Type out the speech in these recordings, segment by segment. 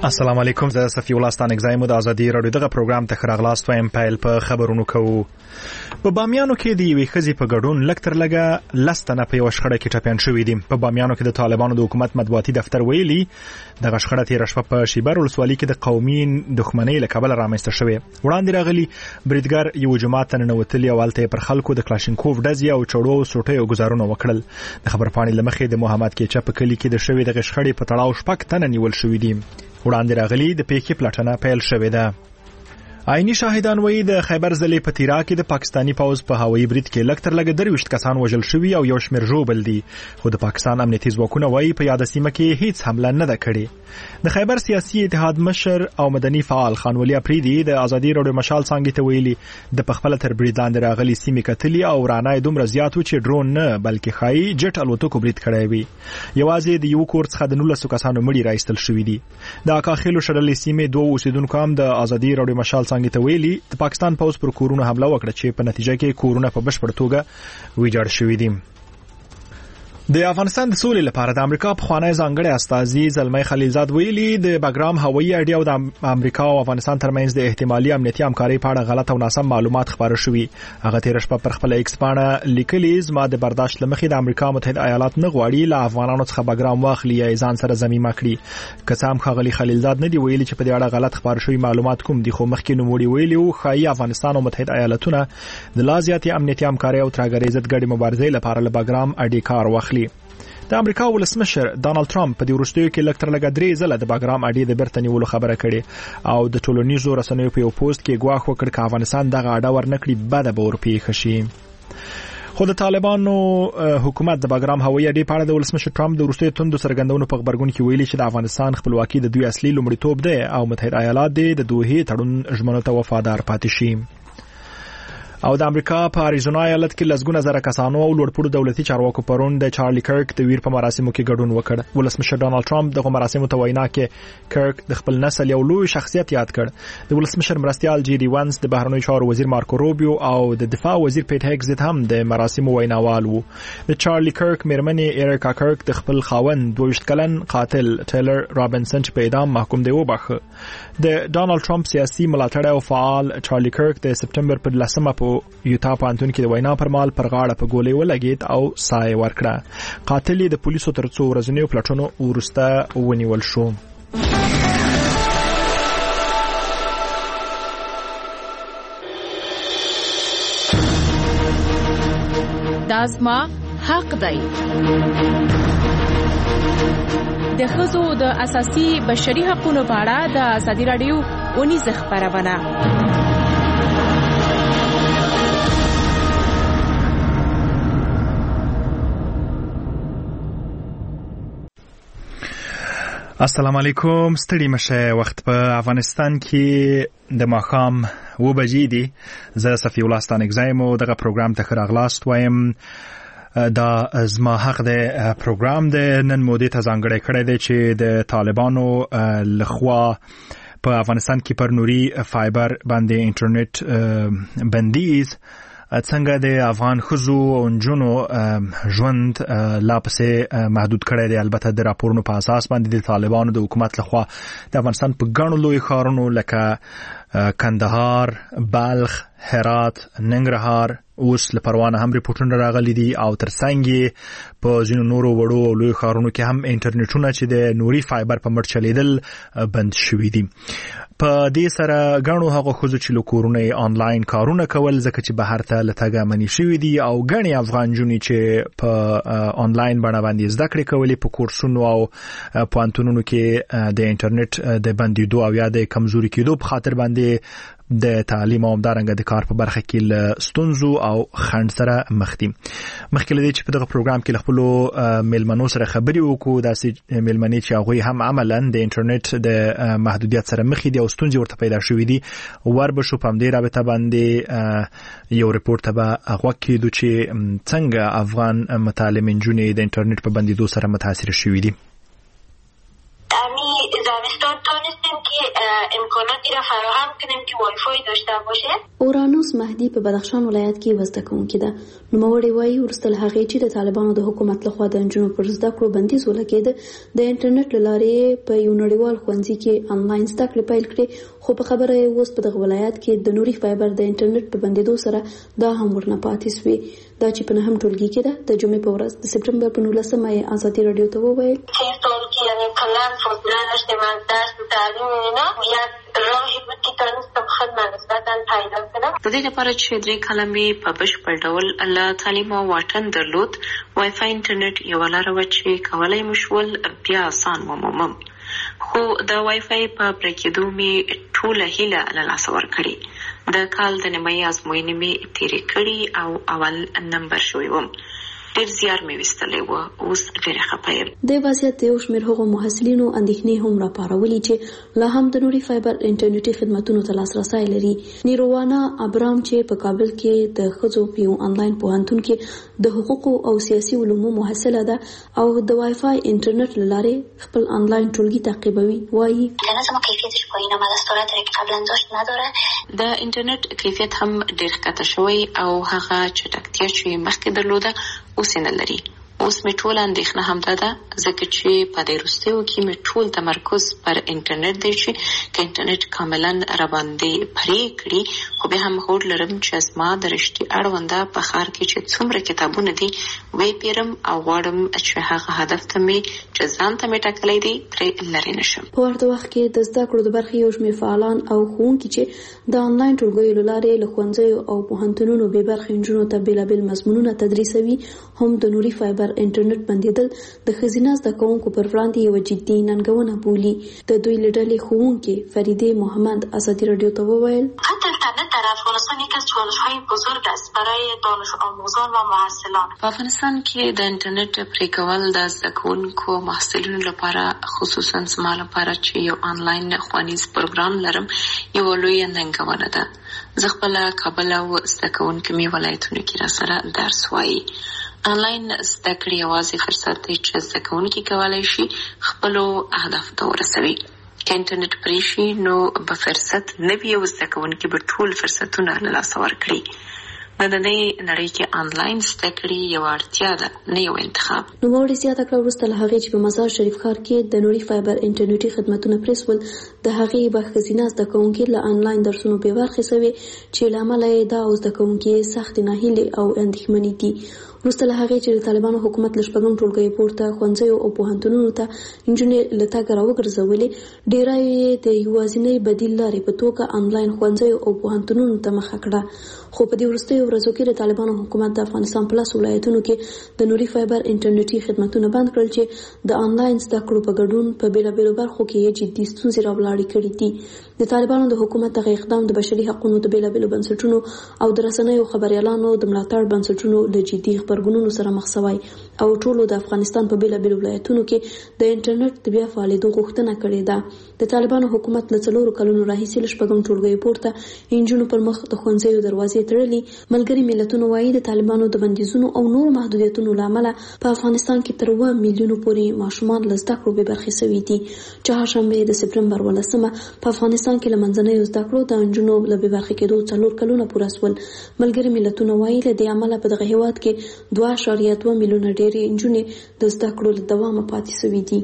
السلام علیکم، زه صفی الله ستانکزی مو د ازادي رادیو دغه پروګرام ته خراغلاست وایم. پیل په خبرونو کوو. په بامیانو کې د یوې ښځې په ګډون لږ تر لږه 10 تنه په یوه شخړه کې ټپیان شوي دي. په بامیانو کې د طالبانو د حکومت مطبوعاتي دفتر ویلي دغه شخړه تېره شپه په شیبر ولسوالۍ کې د قومي دښمنۍ له کبله رامنځته شوې. وړاندې راغلي بریدګر یو جومات ته ننوتلي او هلته پر خلکو د کلاشینکوف ډزې او چړو او سوټیو ګزارونه وکړل. د خبرپاڼې له مخې د محمد کیچه په کلي کې د شوې دغه شخړې په تړاو 6 تنه نیول شوي دي. وړاندې راغلي د پیښې پلټنه پیل شوې ده. عیني شاهدان وایي د خیبر ضلع په تیرا کې د پاکستاني پوځ په هوایي برید کې لږ تر لږه 23 کسان وژل شوي او یو شمېر ژوبل دي، خو د پاکستان امنیتي ځواکونه وایي په یاده سیمه کې هیڅ حمله نه ده کړې. د خیبر سیاسي اتحاد مشر او مدني فعال خان ولي اپریدي د ازادي رادیو مشال څنګه ته ویلي د پخپله تر برید لاندې راغلي سیمې کتلي او رانای دومره زیات و چې ډرون نه بلکې خایي جټ الوتکو برید کړی وي. یوازې د یو کور څخه د 19 کسانو مړي راایستل شوي دي. د اکاخیلو شړلې سیمې 2 اوسیدونکو هم د ازادي رادیو مشال څنګه ته ویلي د پاکستان پوځ پر کورونو حمله وکړه چې په نتیجه کې کورونه په بشپړ توګه ویجاړ شوي دي. د افغانستان د سولې لپاره د امریکا پخوانی ځانګړی استازي زلمی خلیلزاد ویلي د باګرام هوایي اډې او د امریکا او افغانستان ترمنځ د احتمالي امنیتي همکارۍ په اړه غلط او ناسم معلومات خبره شوي. هغه تېره شپه پر خپل ایکس پاڼه لیکلي زما د برداشت له مخې د امریکا متحده ایالات نه غواړي له افغانانو څخه باګرام واخلي یا ځان سره ضمیمه کړي. که څه هم ښاغلي خلیلزاد نه دی ویلي چې په دې اړه غلط خبره شوي معلومات کوم دي، خو مخکې نوموړي ویلي وو ښایي افغانستان او متحده ایالاتونه د لا زیاتې امنیتي همکارۍ او ترهګرۍ ضد ګډې مبارزې لپاره له باګرام اډې کار واخلي. د امریکا ولسمشر ډانلډ ټرمپ په دې وروستیو کې لږ تر لږه 3 ځله د باګرام اډې د بیرته نیولو خبره کړې او د ټولنیزو رسنیو په یو پوسټ کې ګواښ وکړ چې افغانستان دغه اډه ورنکړي بده به ورپېښه شي. خو د طالبانو حکومت د باګرام هوایي اډې په اړه د ولسمشر ټرمپ د وروستیو توندو څرګندونو په خبرګون کې ویلي چې د افغانستان خپلواکي د دوی اصلي لومړیتوب دی او متحده ایالات د دوحې تړون ژمنو ته وفادار پاتې شي. او د امریکا په اریزونا ایالت کې لسګونه زره کسانو او لوړپوړو دولتي چارواکو پرون د چارلی کرک د ویر په مراسمو کې ګډون وکړ. ولسمشر ډانلډ ټرمپ دغه مراسمو ته وینا کې کرک د خپل نسل یو لوی شخصیت یاد کړ. د ولسمشر مرستیال جی ډي وانس، د بهرنیو چارو وزیر مارکو روبیو او د دفاع وزیر پیټ هیګز هم د مراسمو ویناوال وو. د چارلی کرک میرمنې ایریکا کرک د خپل خاوند 22 کلن قاتل ټیلر رابنسن په اعدام محکوم دی وبخښه. د ډانلډ ټرمپ سیاسي ملاتړی او فعال چارلی کرک د سپټمبر پر 10 په یوتا پانتون کې د وینا پر مال پر غاړه په ګولۍ ولګید او سای ورکړه. قاتل د پولیسو تر څو ورځنیو پلټنو وروسته ونیول شو. دا زما حق دی. د ښځو د اساسي بشري حقوقو په اړه د ازادي رادیو ونیزه خبرونه. السلام علیکم، ستړي مشه. وخت په افغانستان کې د ماښام 2 بجې دي. زه صفی الله ستانکزی مو دغه پروګرام ته خراغلاست وایم. دا زما حق د پروګرام د نن مودې ته ځانګړی کړی دی چې د طالبانو لخوا په افغانستان کې پر نوري فایبر باندې انټرنیټ بندیز څنګه د افغان ښځو او نجونو ژوند لا پسې محدود کړی دی. البته د راپورونو په اساس باندې د طالبانو د حکومت لخوا د افغانستان په ګڼو لوی ښارونو لکه کندهار، بلخ، هرات، ننګرهار اوس له پروانه هم ریپورټونه راغلي دي او ترڅنګ په ځینو نورو وړو او لوی ښارونو کې هم انټرنیټونه چې د نوري فایبر په مټ چلیدل بند شوي دي. په دې سره غاڼو هغه خو چې لکورونه آنلاین کارونه کول ځکه چې بهر ته لټګه منی شوی دي او غني افغان جونی چې په آنلاین بڼه باندې زده کړې کولې په کورسونو او پوهنتونونو کې د انټرنیټ د بندیدو او یا د کمزوري کېدو په خاطر باندې د تعلیم او همدارنګه د کار په برخه کې ستونزو او خنډ سره مخ دي. مخکې لدې چې په دغه پروګرام کې خپل میلمنو سره خبرې وکړو، داسې میلمنې چې هغه هم عملاً د انټرنیټ د محدودیت سره مخ دي او ستونزې ورته پیدا شوې دي. وربشو په دې رابطه باندې یو ریپورت به هغه کېدو چې څنګه افغان متعلم نجونې د انټرنیټ په بندیدو سره متاثر شوې دي. امی دانشگاه توانستیم که امکاناتی را فراهم کنیم که وای فای داشته باشه. اورانوس مهدی په بدخشان ولایت کې وزده کوونکې ده. نوموړې وایي وروسته له هغې چې د طالبانو د حکومت لخوا د نجونو پر زده کړو بندیز ولګېده، د انټرنیټ له لارې په یو نړیوال ښوونځي کې آنلاین زده کړې پیل کړې، خو په خبره یې اوس په دغه ولایت کې د نوري فایبر د انټرنیټ په بندېدو سره دا هم ورنه پاتې سوې. دا چې په 9 ټولګي کې ده. د جمعې په ورځ د سپټمبر په 19 یې ازادي راډیو ته وویل که ټولګي یعنی کلان فاصله داشتیم از درس و تعلیم اینا، یک راهی بود که تونستم خودم نسبتاً پیدا کنم. د دې لپاره چې 3 کلمې په بشپړ ډول له تعلیم او واټن درلود، وای فای انټرنیټ یو لار و چې کولای مو شول بیا آسان ومومم. خو د وای فای په پرېکېدو مې ټوله هیله له لاسه ورکړې. د کال د نیمایي ازموینې مې تېرې کړې او اول نمبر شوی وم. ډېر زیار مې ویستلی و، اوس ډېره خفه یم. د وضعیت د یو شمېر هغو محصلینو اندېښنې هم راپارولي چې لا هم د نوري فایبر انټرنیټي خدمتونو ته لاسرسی لري. نیروانا ابرام چې په کابل کې د ښځو په یو آنلاین پوهنتون کې د حقوقو او سیاسي علومو محصله ده او د وای فای انټرنیټ له لارې خپل آنلاین ټولګي تعقیبوي، وایي لازم کیفیتش پایینه ما دستورات که قبلا داشت نداره. د انټرنیټ کیفیت هم ډېر ښکته شوی او هغه چټکتیا چې مخکې درلوده اوس نه لري. اوس مې ټول اندېښنه همدا ده، ځکه چې په دې وروستیو کې مې ټول تمرکز پر انټرنیټ دی چې که انټرنیټ کاملا راباندې پرې کړي، خو بیا هم هوډ لرم چې زما د رشتې اړونده په ښار کې چې څومره کتابونه دي ویې پیرم او غواړم چې هغه هدف ته مې چې ځان ته مې ټاکلی دی ترې لرې نه شم. په ورته وخت کې د زده کړو د برخې یو شمېر فعالان او ښوونکي چې د آنلاین ټولګیو له لارې له ښوونځیو او پوهنتونونو بې برخې نجونو ته بېلابېل مضمونونه تدریسوي، هم د نوري فایبر انټرنیټ بندیدل د ښځینه زده کوونکو پر وړاندې یوه جدي ننګونه بولي. د دوی له ډلې ښوونکې فریدې محمد ازادي راډیو ته وویل خط اینترنت در افغانستان یک از چالش‌های بزرگ است برای دانش آموزان و محصلان. په افغانستان کې د انټرنیټ پرې کول د زده کوونکو او محصلینو لپاره، خصوصا زما لپاره چې یو آنلاین ښوونیز پروګرام لرم، یوه لویه ننګونه ده. زه خپله کابل او زده کوونکي مې ولایتونو کې راسره درس وایي. آنلاین زده کړې یوازې فرصت دی چې زده کوونکي کولی شي خپلو اهدافو ته ورسوي. که انټرنیټ پرې شي نو به فرصت نه وي او زده کوونکي به ټول فرصتونه له لاسه ورکړي. نننۍ نړۍ کې آنلاین زده کړې یوه اړتیا ده، نه یو انتخاب. نوموړې زیاته کړه وروسته له هغې چې په مزار شریف ښار کې د نوري فایبر انټرنیټي خدمتونه پرې سول، د هغې به ښځینه زده کوونکي له آنلاین درسونو بې برخې سوې چې له امله یې دا او زده کوونکي سختې ناهیلې او اندېښمنې دي. وروسته له هغې چې د طالبانو حکومت له 6 ټولګیو پورته ښوونځیو او پوهنتونونو ته نجونې له تګه راوګرځولې، ډېری یې د یوازینۍ بدیل لارې په توګه آنلاین ښوونځیو او پوهنتونونو ته مخه کړه. خو په دې وروستیو ورځو کې د طالبانو حکومت د افغانستان په 10 ولایتونو کې د نوري فایبر انټرنیټي خدمتونه بند کړل چې د آنلاین زده کړو په ګډون په بېلابېلو برخو کې یې جدي ستونزې راولاړې کړې دي. د طالبانو د حکومت دغه اقدام د بشري حقوقو د بېلابېلو بنسټونو او د رسنیو خبریالانو د ملاتړ بنسټونو له جدي خبرګونونو سره مخ شوی او ټولو د افغانستان په بېلابېلو ولایتونو کې د انټرنیټ د بیا فعالېدو غوښتنه کړې ده. د طالبانو حکومت له 4 کلونو راهیسې له 6 ټولګیو پورته نجونو پر مخ د ښوونځیو دروازې تړلي. ملګري ملتونو وایي د طالبانو د بندیزونو او نورو محدودیتونو له امله په افغانستان کې تر 1 میلیونو پورې ماشومان له زده کړو بې برخې شوي دي. چهارشنبه د سپټمبر 18 په افغانستان کې له منځنیو زده کړو د نجونو له بې برخې کېدو 4 کلونه پوره شول. ملګري ملتونو وایي له دې امله په دغه هېواد کې 2.2 میلیونه ډېرې نجونې د زده کړو له دوامه پاتې شوي دي.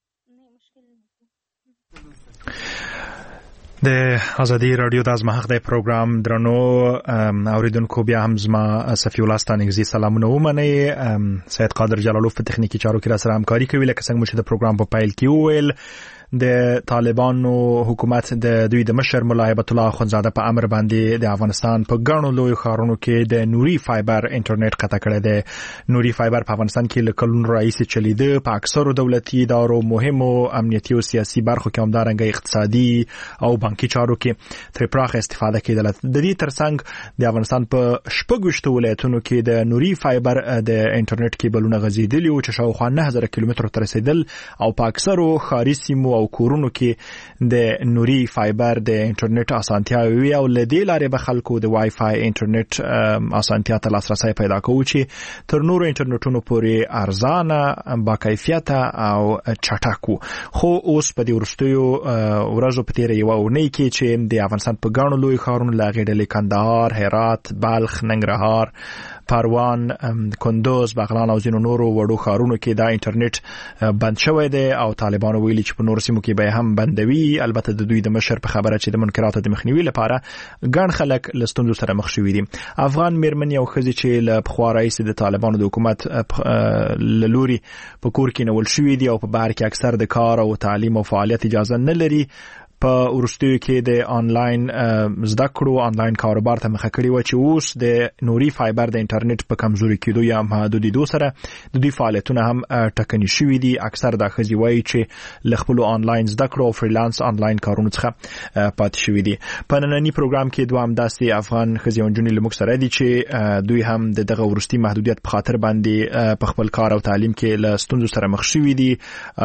د ازادي رادیو د ازمحق د پروګرام درنو اوریدونکو بیا هم زما صفی الله ستانګزي سلامونه ومنئ. سید قادر جلالوف په تخنیکی چارو کې را سره همکاري کوي. لکه څنګه چې د پروګرام په پایل کې وویل، د طالبانو حکومت د دوی د مشر ملا هیبت الله اخوندزاده په امر باندې د افغانستان په ګڼو لوی ښارونو کې د نوري فایبر انټرنیټ قطع کړی دی. نوري فایبر په افغانستان کې له کلونو راهیسې چلیده. په اکثرو دولتي ادارو، مهمو امنیتي او سیاسي برخو کې همدارنګه اقتصادي او بانکي چارو کې ترې پراخه استفاده کېدله. د دې ترڅنګ د افغانستان په 6 ولایتونو کې د نوري فایبر د انټرنیټ کیبلونه غځېدلي وو چې شاوخوا 9000 کیلومترو ته رسېدل او په اکثرو ښاري سیمو او او کورونو کې د نوري فایبر د انټرنیټ اسانتیا وي او لدې لارې به خلکو د وای فای انټرنیټ اسانتیا ته لاسرسي پیدا کوي چې تر نورو انټرنیټونو پورې ارزانه با کیفیت او چټک خو اوس په دې ورستیو ورځو په تیر یو اونۍ کې چې د افغانستان په ګڼو لوی ښارونو لاغې ډلې کندهار، هرات، بلخ، ننګرهار، پروان، کندوز، بغلان او ځینو نورو وړو ښارونو کې دا انټرنیټ بند شوی دی او طالبانو ویلي چې په نورو سیمو کې به هم بندوي. البته د دوی د مشر په خبره چې د منکراتو د مخنیوي لپاره ګڼ خلک له ستونزو سره مخ شوي دي. افغان میرمنې او ښځې چې له پخوا راهیسې د طالبانو د حکومت له لوري په کور کې نیول شوي دي او په بهر کې اکثر د کار او تعلیم او فعالیت اجازه نه لري، په ورستیو کې د آنلاین زده کړو آنلاین کاروبار ته مخه کړی و چې اوس د نوري فایبر د انټرنیټ په کمزوري کېدو یا محدودیدو سره د دوی فعالیتونه هم ټکني شوي دي. اکثر د ښځې وایي چې له خپلو آنلاین زده کړو او فریلانس آنلاین کارونو څخه پاتې شوي دي. په ننني پروګرام کې دوه همداسې افغان ښځې او نجونې له موږ سره دي چې دوی هم د دغه ورستي محدودیت په خاطر باندې په خپل کار او تعلیم کې له ستونزو سره مخ شوي دي.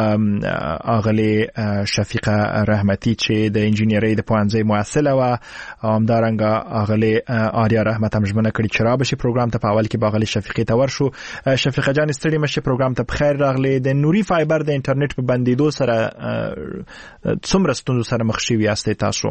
اغلې شفیقه رحمتي چې د انجینری د پوهنځي محصله و او همدارنګه اغلې آریا رحمت هم ژمنه کړې چې را به شي پروګرام ته په اول کې باغلي شفیقه ته ورشو. شفیقه جان ستړي مشه پروګرام ته بخیر راغلي. د نوري فایبر د انټرنیټ په بندیدو سره څومره ستونزو سره مخ شوي یاستئ تاسو؟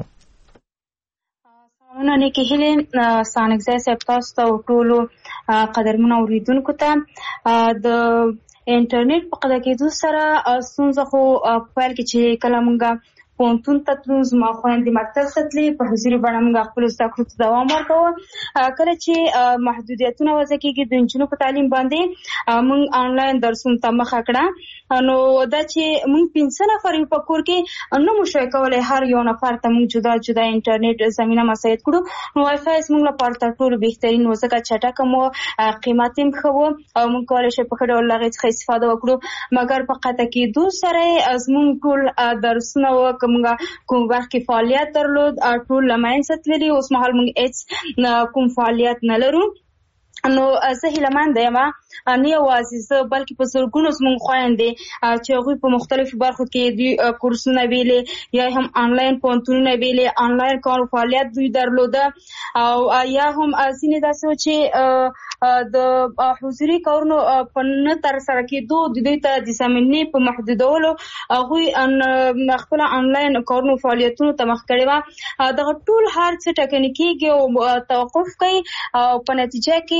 سلامونه نیکی هیله سانګزای صاحب تاسو ته ټولو قدرمنو اوریدونکو ته. د انټرنیټ په قضا کېدو سره ستونزه خو پیل کې چې کله مونږه پونتون ته تلو زما خویندې مکتب ته تلې په حضوري بڼه موږ خپلو زده کړو ته دوام ورکوو. کله چې محدودیتونه وضع کېږي د نجونو په تعلیم باندې موږ آنلاین درسونو ته مخه کړه، نو دا چې موږ 5 نفر یو په کور کې نو مو شوی کولی هر یو نفر ته موږ جدا جدا انټرنیټ زمینه مساعد کړو. نو وای فای موږ لپاره تر ټولو بهترین و ځکه چټک مو قیمت هم ښه و او موږ کولی شو په ښه ډول له هغې څخه استفاده وکړو. مګر په قطع کېدو سره زموږ ټول درسونه موږ کوم وخت کې فعالیت درلود ټول له منځه تللي. اوس مهال موږ هېڅ کوم فعالیت نه لرو. نو زه هیلهمنده یم نه یوازې زه بلکې په زرګونو زموږ خویندې چې هغوی په مختلفو برخو کې دوی کورسونه ویلې یا هم آنلاین پوهنتونونه ویلې آنلاین کار فعالیت دوی درلوده او یا هم ځینې داسې و چې د حضوري کارونو په نه ترسره کېدو د دوی ته د زمینې په محدودولو هغوی خپل آنلاین کارونو فعالیتونو ته مخ کړې وه. دغه ټول هر څه ټکني کېږي او توقف کوي او په نتیجه کې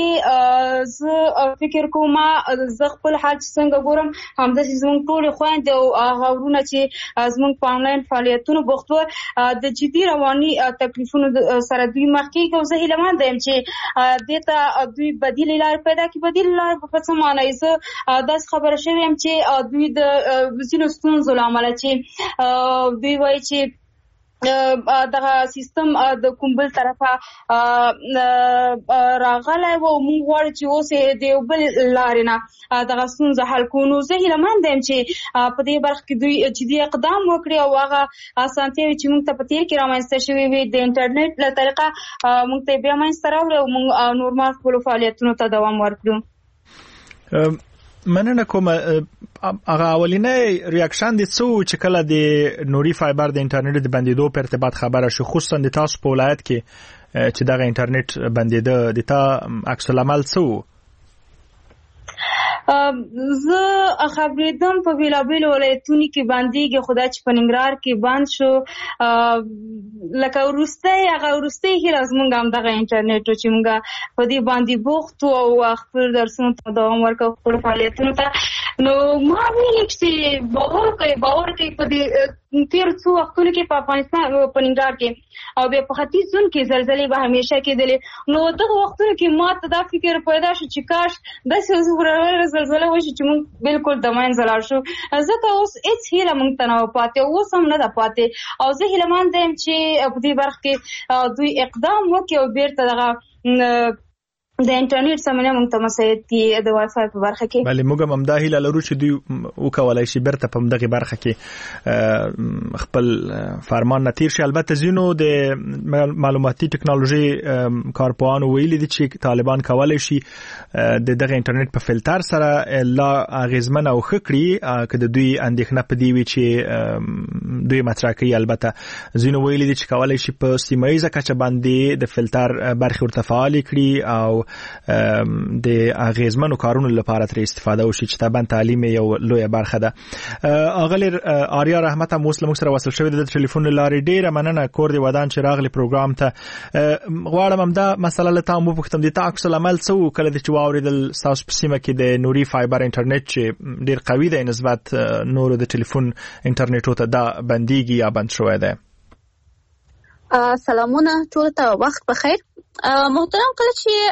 زه فکر کوم زه خپل حال چې څنګه ګورم همداسې زموږ ټولې خویندې او هغه ورونه چې زموږ په آنلاین فعالیتونو بوخت وو د جدي رواني تکلیفونو سره دوی مخ کېږي. او زه هیلهمنده یم چې دې ته دوی بدیلې لارې پیدا کړي. بدیلې لارې په څه معنی؟ زه داسې خبره شوې یم چې دوی د ځینو ستونزو له امله چې دوی وایي چې دغه سیستم د کوم بل طرفه راغلی و او موږ غواړو چې اوس د یو بل لارې نه دغه ستونزه حل کړو. نو زه هیلهمنده یم چې په دې برخه کې دوی جدي اقدام وکړي او هغه اسانتیاوې چې موږ ته په تېر کې رامنځته شوې وي د انټرنیټ له طریقه موږ ته بیا منځته راوړي او موږ نورمال خپلو فعالیتونو ته دوام ورکړو. مننه کوم. هغه اولینې ریاکشن دي چې کله د نوري فایبر د انټرنیټ د بندیدو په ارتباط خبره شو خصوصا د تاسو په ولایت کې چې دغه انټرنیټ بندیده د تا عکس العمل څه؟ زه خبرېدم په بیلابیلو ولایتونو کې بندېږي خو دا چې په ننګرهار کې بند شو لکه وروستۍ هیله زموږ همدغه انټرنیټ و چې موږ په دې باندې بوخت او خپل درسونو ته دوام ورکوو خپلو فعالیتونو ته. نو ما ویلي چې باور کوي په دې تېرو څو وختونو کې په افغانستان په ننګرهار کې او بیا په ختیځ زون کې زلزلې به همیشه کېدلې. نو دغه وختونو کې ما ته دا فکر پیدا شو چې کاش داسې زلزله وشي چې موږ بالکل د منځه لاړ شو. ځکه اوس هېڅ هیله موږ ته نه وه پاتې اوس هم نه ده پاتې او زه هیلهمنده یم چې په دې برخه کې دوی اقدام وکړي او بیرته دغه د انټرنیټ سمونه موږ ته مسایت دي د وای فای په برخه کې. بله موږ هم دا هیله لرو چې دوی وکولای شي برته په دغه برخه کې خپل فرمان نتیر شي. البته زینو د معلوماتي ټکنالوژي کارپوهانو ویلي دي چې طالبان کولای شي د دغه انټرنیټ په فلټر سره لا اغیزمن او خکړي که د دوی اندېښنه په دی وي چې دوی مطرح کوي. البته زینو ویلي دي چې کولای شي په سیمایي کچه باندې د فلټر برخه ورته فعال کړي او د اغیزمنو کارونو لپاره تر استفاده وشي چې طبعا تعلیم یو لوی برخه ده. اغلی آریا رحمت هم اوس لموږ سره وصل شوی د ټلیفون لارې. ډیره مننه کور دی ودان چې راغلی پروګرام ته. غواړم هم دا مسله له تاسو وپوښتم د عکس العمل څه کله چې واوریدل تاسو په سیمه کې د نوري فایبر انټرنیټ چې ډیر قوي دی نسبت نورو د ټلیفون انټرنیټو ته دا بنديږي یا بند شوی دی؟ سلامونه ټول ته، وخت بخیر. محترم، کله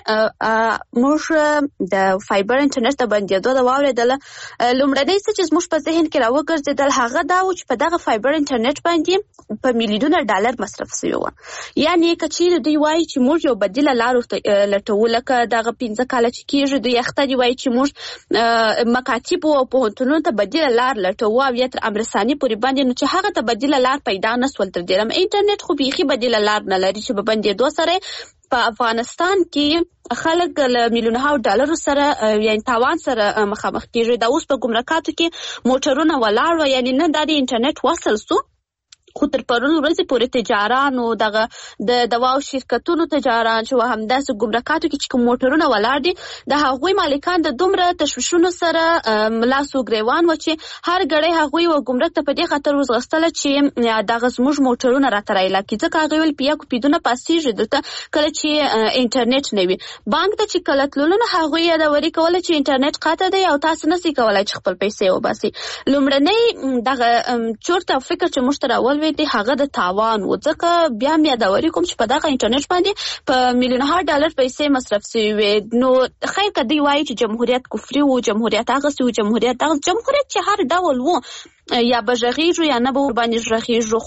چې موږ د فایبر انټرنیټ د بندېدو د واوریدل لومړنی څه چې موږ په ذهن کې راوګرځېدل هغه دا و چې په دغه فایبر انټرنیټ باندې په میلیونونه ډالر مصرف شوی و. یعنی کچې دوی وایي چې موږ یو بدیله لار لټوو، لکه دغه 15 کال چې کېږي دوی اخته دي وایي چې موږ مکاتب او پوهنتونونو ته بدیله لار لټوو او یا تر امرساني پورې باندې، نو چې هغه ته بدیله لار پیدا نه سول. تر دې انټرنیټ خو بیخي بدیله لار نه لري چې په بندېدو سره په افغانستان کې خلک له میلیونونو ډالرو سره یعنی تاوان سره مخامخ کیږي. دا اوس په ګمرکاتو کې موټرونه ولاړ و، یعنی نه د انټرنیټ وصل سو، خو تر پرون ورځې پورې تجارانو دغه د دواو شرکتونو تجاران چې همداسې ګمرکاتو کې چې کوم موټرونه ولاړ دي د هغوی مالکان د دومره تشویشونو سره لاس و ګریوان و چې هر ګړی هغوی و ګمرک ته په دې خاطر وزغستله چې دغه زموږ موټرونه راته رایله کړي، ځکه هغوی ویل په یو پیدونه پاسېږي دلته کله چې انټرنیټ نه وي. بانک ته چې کله تللو نو هغوی یادوري کوله چې انټرنیټ قطع دی او تاسو نسئ کولی چې خپل پیسې وباسئ. لومړنی دغه چورت او فکر چې موږ ته راولوېد دی هغه د تاوان و، ځکه بیا مې یادوري کوم چې په دغه انټرنیټ باندې په میلیونها ډالر پیسې مصرف شوي وې. نو خیر که دوی وایي چې جمهوریت کفري و، جمهوریت هغسې و، جمهوریت چې هر ډول و یا به غږیږو یا نه به ورباندې غږیږو،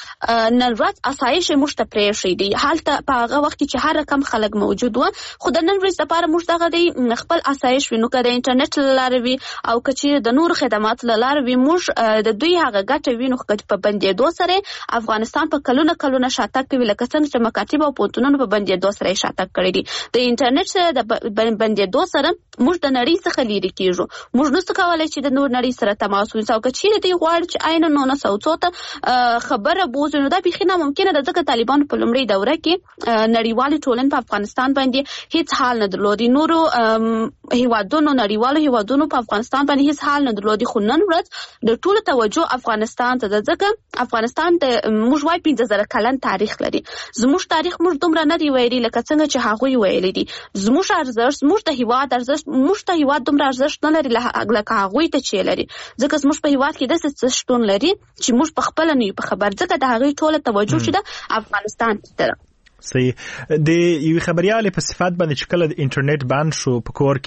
خو نن ورځ اسایش موږ ته پرېښی دی. هلته په هغه وخت کې چې هر رقم خلک موجود و، خو د نن ورځ لپاره موږ دغه دی خپل اسایش وي، نو که د انټرنیټ له لارې وي او که چې د نورو خدماتو له لارې وي، موږ د دوی هغه ګټه وینو. خو په بندېدو سره افغانستان په کلونه شاتګ کوي، لکه څنګه چې مکاتب او پوهنتونونو په بندېدو سره یې شاتګ کړی دی. د انټرنیټ سره د بندېدو سره موږ د نړۍ څخه لیرې کېږو، موږ نشو کولی چې د نور نړۍ سره تماس ونیسو. او که چیرې دوی غواړي چې عین 1900 ته خبره بوزي، نو دا بیخي ناممکنه ده، ځکه طالبانو په لومړۍ دوره کې نړیوالې ټولنې په افغانستان باندې هیڅ حال نه درلودي. نورو هیوادونو نړیوالو هیوادونو په افغانستان باندې هیڅ حال نه درلودي. خو نن ورځ د ټولو توجه افغانستان ته ده، ځکه افغانستان د موږ وایي 15,000 کلن تاریخ لري. زموږ تاریخ موږ دومره نه دی ویلي لکه څنګه چې هغوی ویلي دي. زموږ ارزښت، زموږ د هیواد ارزښت، موږ ته هیواد دومره ارزښت نه لري لکه هغوی ته چې لري، ځکه زموږ په هیواد کې داسې څه شتون لري چې موږ په خپله نه یو په خبر، ځکه د هغوی ټوله توجه چې ده افغانستان ته ده. صحیح. د یوې خبریالې په صفت باندې چې کله د انټرنیټ بند شو په کور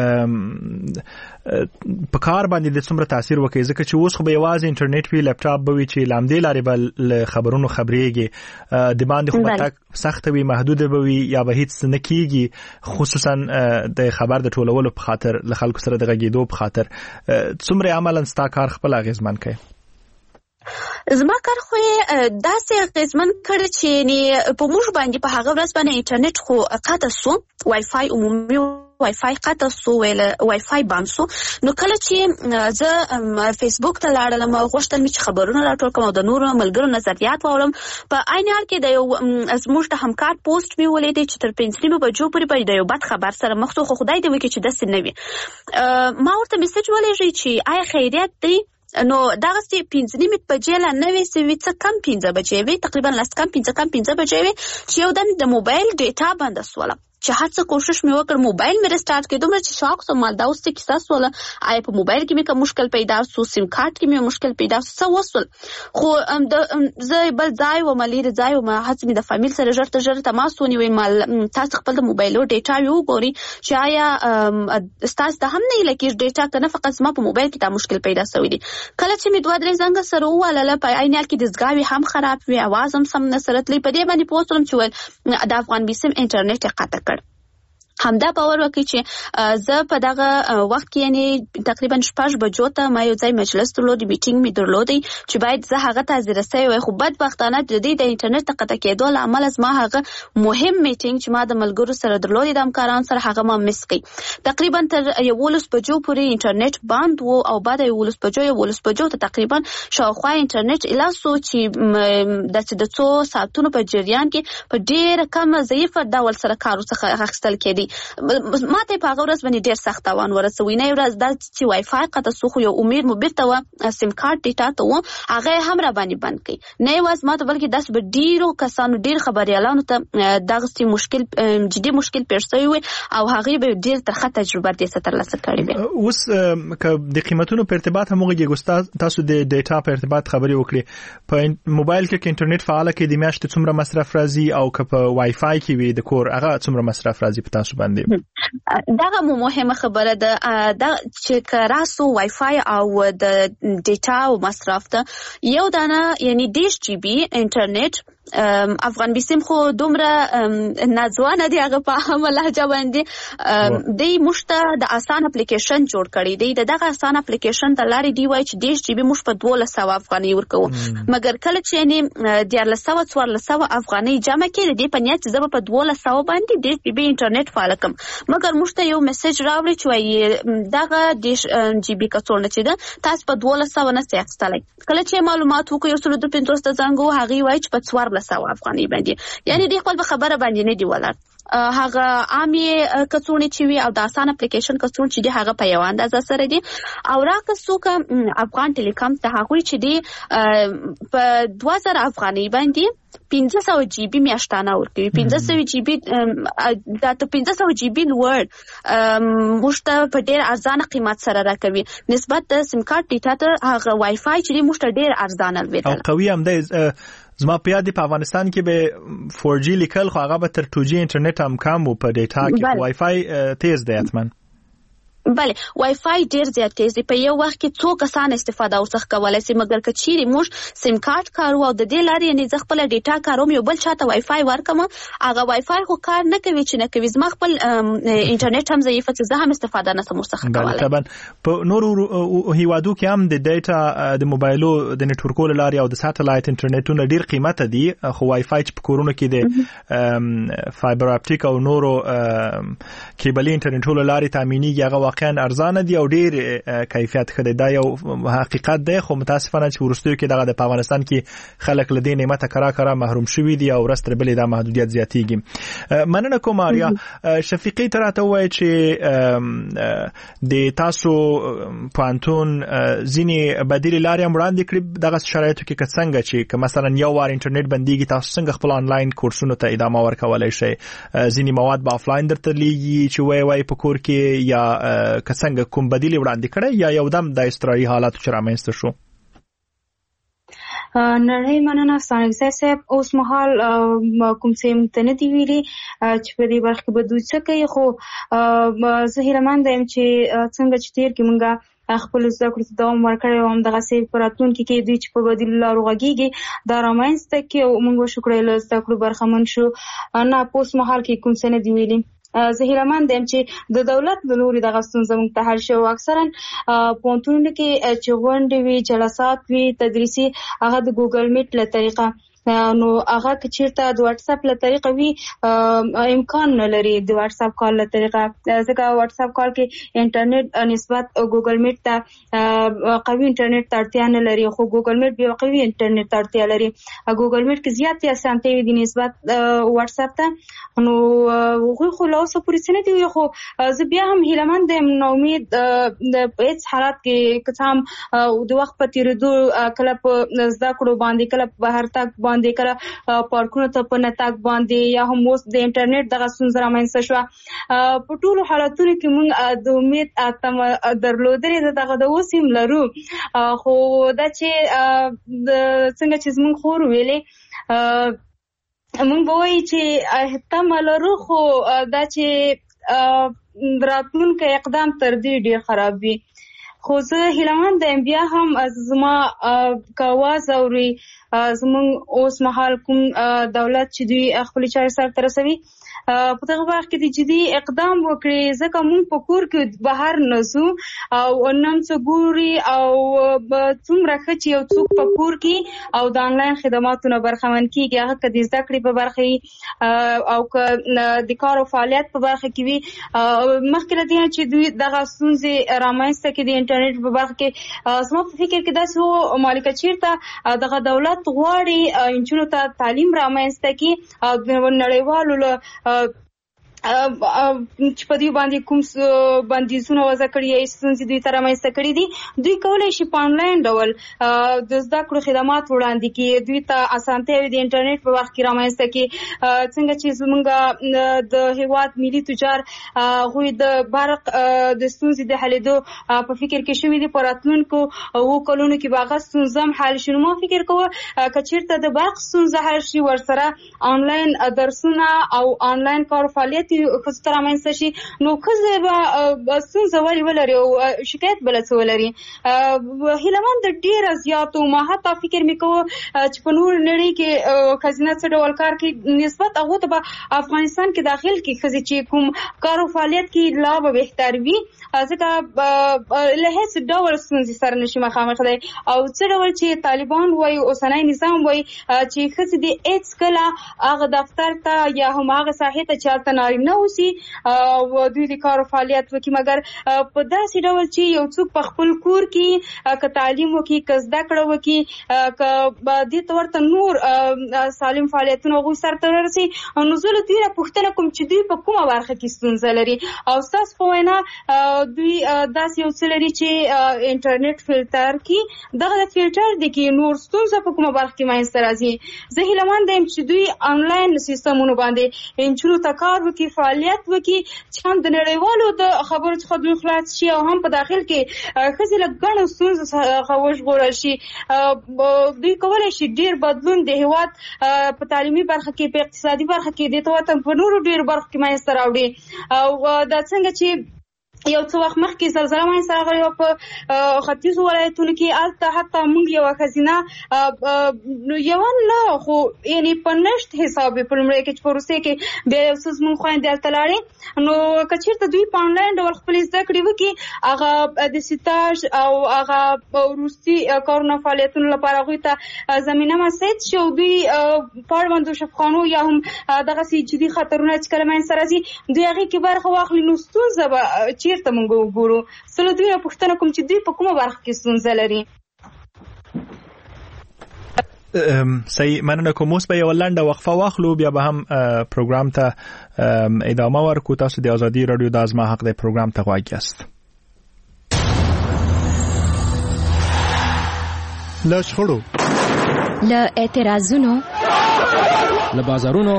کې په کار باندې د څومره تاثیر وکړي، ځکه چې اوس خو به یوازې انټرنیټ وي، لپټاپ به وي چې له همدې لارې به له خبرونو خبرېږي، د باندې خو به تګ سخته وي، محدوده به وي یا به هیڅ نه کېږي، خصوصا د خبر د ټولولو په خاطر، له خلکو سره د غږېدو په خاطر. څومره عملاً ستا کار خپل اغېزمن کوي؟ زما کار خو یې داسې اغېزمن کړی چې په موږ باندې په هغه ورځ باندې انټرنیټ خو قطع سو، وای فای عمومي وای فای قطع سو، وای فای بند سو. نو کله چې زه فیسبوک ته لاړم، غوښتل مې چې خبرونه راټول کړم او د نورو ملګرو نظریات واورم. په عین حال کې د یو زموږ د همکار پوسټ مې ولیدی چې تر 5 بجو پورې د یو بد خبر سره مخ شو، خو خدای دې وکړي چې داسې نه وي. ما ورته میسج ولېږی چې آیا خیریت دی؟ نو دغسې 5 بجې لا نه وې سوي، څه کم 15 بجې وې، تقریبا 15 بجې وې چې یو دم د موبایل ډیټا بنده سوله. چې هڅه کوشش مې وکړ موبایل مې ریسټارټ کړ، دومره چې شاک سوم دا اوس څه کیسه سوله، آیا په موبایل کې مې کوم مشکل پیدا سو، سیم کارت کې مې مشکل پیدا سو، څه وسول. خو زه بل ځای وم، لرې ځای وم، هڅه مې د فامیل سره ژر تماس ونیوم، تاسو خپل د موبایلو ډیټا وګورئ چې آیا ستاسو ته هم نه لکه ډیټا کنه فقط ما په موبایل کې دا مشکل پیدا شوی دی. کله چې مې 2-3 زنګ سره وواله، په عین حال کې د زګاوي هم خراب وي، आवाज هم سم نه سره تللی، په دې باندې پوه شوم چې د افغان بیسیم انټرنیټ قطع کړ. همدا باور وکړي چې زه په دغه وخت کې یعنی تقریبا 6 بجو ته ما یو ځای مجلس درلود، میټینګ می درلودی چې باید زه هغه ته حاضر سوی وای، خو بدبختانه د دې د انټرنیټ د قطع کېدو له امله زما هغه مهم میټینګ چې ما د ملګرو سره درلودی د همکارانو سره هغه ما مس کړ. تقریبا تر 11 بجو پورې انټرنیټ بند و او بعد 11 بجو ته تقریبا شاوخوا انټرنیټ الاسو چې د څو ساعتونو په جریان کې په ډیر کم ضعیف ډول سره کار څخه اخیستل کېدی. ما ته په هغه ورځ باندې ډیر سخت تاوان ورسوي. نه ورځ دا چې وای فای قطع سو، خو یو امید مو بیرته و سیم کارت ډیټا ته و هغه هم را باندې بند کړي. نه واز ما ته بلکې داس به ډیرو کسانو ډیر خبريالانو ته دغه مشکل جدي مشکل پیښ شوی وي او هغه به ډیر ترخه تجربه دې ترلاسه کړې وي. اوس که د قیمتونو په ارتباط هم وګورئ، تاسو د ډیټا په ارتباط خبرې وکړي. په موبایل کې انټرنیټ فعال کې د میاشتې څومره مصرف راځي او که په وای فای کې وي د کور هغه څومره مصرف راځي په تاسو باندې؟ دغه مهمه خبره ده چې کراسو وای فای او د ډیټا او مصرف ته یو دانه یعنی 10 جی بی انټرنیټ افغان بسیم خو دومره نازوانه دی هغه په هم لهجه باندې دی مشته د آسان اپلیکیشن جوړ کړی دی. دغه آسان اپلیکیشن د لارې دی وای چې 10 جی بی مش په 1200 افغانۍ ورکو، مګر کله چې یعنی 1400 افغانۍ جمع کړي دی په نیت چې زه په 1200 باندې 10 جی بی انټرنیټ فعال کم، مګر مشته یو میسج راوړي چې وای دغه 10 جی بی کڅوړه چې ده تاسو په 1200 نه سیاستلای. کله چې معلومات وکړو یو څه د 500 زنګو هغه وای چې په 1400 افغانۍ باندې، یعنی د خپل خبره باندې نه دی ولر. هغه عامي کڅوړې چې وي او د آسان اپلیکیشن کڅوړې چې دی هغه په یو اندازه سره دي. او راکه څوک افغان ټیلیکام ته هغه چې دی په 2000 افغانۍ باندې 500 جی بی میاشتانه ورکوي. 500 جی بی دا ته 500 جی بی لوړ مشته په ډیر ارزانه قیمت سره راکوي نسبت د سیم کارت ډیټا ته هغه وای فای چې مشته ډیر ارزانه وي او قوي هم دی. زما په یاد په افغانستان کې به 4G لیکل خو هغه به تر 2G انټرنیټ هم کم وو په ډیټا کې. وای فای تیز دی اتمن. بله وای فای ډیر زیات تیز دی. په یو وخت کې څو کسان استفاده ورڅخه کولای شي، مګر که چیرې موږ سیم کارت کارو او د دې لارې یعنی زه خپل ډیټا کاروم یو بل چاته وای فای ورکم هغه وای فای خو کار نه کوي چې نه کوي، زما خپل انټرنیټ هم ضعیف چې زه هم استفاده نسم ورڅخه کولای. طبعا په نورو هیوادو کې هم د ډیټا د موبایلو د نتورکولو لارې او د ساتلایت انټرنیټونو ډیر قیمت دي، خو وای فای چې په کورونو کې د فایبر اپټیک او نورو کیبلي انټرنیټونو لارې تامینیږي هغه واقعا ارزانه دي او ډیر کیفیت خدای دا یو حقیقت دی. خو متاسفانه چې ورستیو کې دغه په افغانستان کې خلک له دې نعمت کرا محروم شوي دي او رستر بلې دا محدودیت زیاتیږي. مننه کوم آریا. شفیقی تراته وای چې د تاسو پانتون ځینی بدیل لارې هم وړاندې کړې دغه شرایطو کې څنګه چې مثلا یو وار انټرنیټ بنديږي تاسو څنګه خپل آنلاین کورسونو ته ادامه ورکولای شئ؟ ځینی مواد به آفلاین درته لیږي چې وای په کور کې یا څنګه کوم بدیل وړاندې کړی یا یو دم د استراري حالات چې رامنځته شو؟ نړۍ مننه ستانګزی صاحب. اوس مهال کوم څه امتنه دی ویلي چې په دې برخه کې به دوی څه کوي، خو زه هیلهمنده یم چې څنګه چې تیر کې مونږه خپل زده کړو ته دوام ورکړی او همدغسې په راتلونکي کې دوی چې په بدیلو لارو غږېږي دا رامنځته کړي او مونږ وشکړی له زده کړو برخمن شو. نه په اوس مهال کې کوم څه نه دی ویلي. زه هیلهمند یم چې د دولت له لوري دغه ستونزه موږ ته حل شي او اکثرا پوهنتونونو کې چې غونډې وي جلسات وي تدریسي هغه د ګوګل میټ له طریقه نو هغه که چیرته د واتس اپ له طریقه وي امکان نه لري د واتس اپ کال له طریقه، ځکه واتس اپ کال کې انټرنیټ نسبت ګوګل میټ ته قوي انټرنیټ ته اړتیا نه لري، خو ګوګل میټ بیا قوي انټرنیټ ته اړتیا لري. ګوګل میټ کې زیاتې اسانتیاوې دي نسبت واتس اپ ته، نو هغوی خو له اوسه پورې څه نه دي. خو زه بیا هم هیلهمند یم ناامید په هېڅ حالت کې که څه هم د وخت په تېرېدو کله په زده کړو باندې کله په بهر تګ باندې کله پارکونو ته په نه تګ باندې یا هم اوس د انټرنیټ دغه ستونزه رامنځته شوه، په ټولو حالتونو کې موږ د امید تمه درلودلې دغه د اوس هم لرو. خو دا چې څنګه چې زموږ خور ویلې موږ به وایو چې تمه لرو، خو دا چې راتلونکی اقدام تر دې ډېر خراب وي. خو زه هیلهمند یم بیا هم زما که آواز اوري زموږ اوس مهال کوم دولت چې دوی خپلې چارې سرته رسوي په دغه وخت کې د جدي اقدام وکړي، ځکه موږ په کور کې بهر نه ځو او نن څه ګوري او څومره ښه چې یو څوک په کور کې او د آنلاین خدماتو نه برخمن کېږي، هغه که د زده کړې په برخه او که د کار او فعالیت په برخه کې وي. مخکې له دې نه چې دوی دغه ستونزې رامنځته کړي د انټرنیټ په برخه کې، زما په فکر کې داسې و مالکه چېرته دغه دولت غواړي نجونو ته تعلیم رامنځته کړي او د نړیوالو له چې په دوی باندې کوم بندیزونه وضع کړي یا ستونزې دوی ته رامنځته کړي دي، دوی کولی شي په آنلاین ډول د زده کړو خدمات وړاندې کړي، دوی ته اسانتیاوې د انټرنیټ په وخت کې رامنځته کړي. څنګه چې زموږ د هېواد ملي تجار هغوی د برق د ستونزې د حلېدو په فکر کې شوي دي، په راتلونکو 7 کلونو کې به هغه ستونزه هم حل شي. نو ما فکر کوه که چېرته د برق ستونزه حل شي، ورسره آنلاین درسونه او آنلاین کار فعالیت ښځو ته رامنځته شي، نو ښځې به ستونزه ولې ولري او شکایت بله څه ولري. هیلهمند ډېره زیاتو ما حتی فکر مې کوه چې په نور نړۍ کې ښځینه څه ډول کار کوي نسبت هغو ته به افغانستان کې داخل کې ښځې چې کوم کار او فعالیت کې لا به بهتر وي، ځکه له هېڅ ډول ستونزې سره نشي مخامخ دی. او څه ډول چې طالبان وایي، اوسنی نظام وایي چې ښځې دې هېڅکله هغه دفتر ته یا هم هغه ساحې ته چې هلته نارینه اوسي او دوی د کار او فعالیت وکړي، مګر په داسې ډول چې یو څوک په خپل کور کې که تعلیم وکړي، که زده کړه وکړي، که دې ته ورته نور سالم فعالیتونه هغوی سرته ورسي، نو زه له دوی نه پوښتنه کوم چې دوی په کومه برخه کې ستونزه لري. او ستاسو په وینا دوی داسې یو څه لري چې انټرنیټ فلټر کې دغه د فلټر دی کې نور ستونزه په کومه برخه کې منځته راځي. زه هیلهمند یم چې دوی آنلاین سیستمونو باندې انجونو ته کار وکړي، فعالیت وکړي، چې هم د نړیوالو د خبرو څخه دوی خلاص شي او هم په داخل کې ښځې له ګڼو ستونزو څخه وژغورل شي. دوی کولی شي ډېر بدلون د هېواد په تعلیمي برخه کې، په اقتصادي برخه کې، د تواتم په نورو ډېرو برخو کې منځته راوړي. او دا څنګه چې یو څه وخت مخکې زلزله منځته راغلې وه په ختیځو ولایتونو کې، هلته حتی موږ یوه ښځینه یوه نه خو یعنې په نشت حساب په لومړی کې چې په روسیې کې بیا یو څه زموږ خویندې هلته لاړې، نو که چېرته دوی په آنلاین ډول خپلې زده کړې وکړي، هغه د سټاژ او هغه وروستي کارونه فعالیتونو لپاره هغوی ته زمینه مساعد شي، او دوی په اړوندو شفخانو یا هم دغسې جدي خطرونه چې کله منځته راځي دوی هغې کې برخه واخلي، نو ستونزه به چېرته موږ وګورو. زه له دوی نه پوښتنه کوم چې دوی په کومه برخه کې ستونزه لري. صحیح، مننه کوم. اوس به یوه لنډه وقفه واخلو، بیا به هم پروګرام ته ادامه ورکو. تاسو د ازادي راډیو د ازما حق د پروګرام ته غوږ یاست. له شخړو، له اعتراضونو، له بازارونو،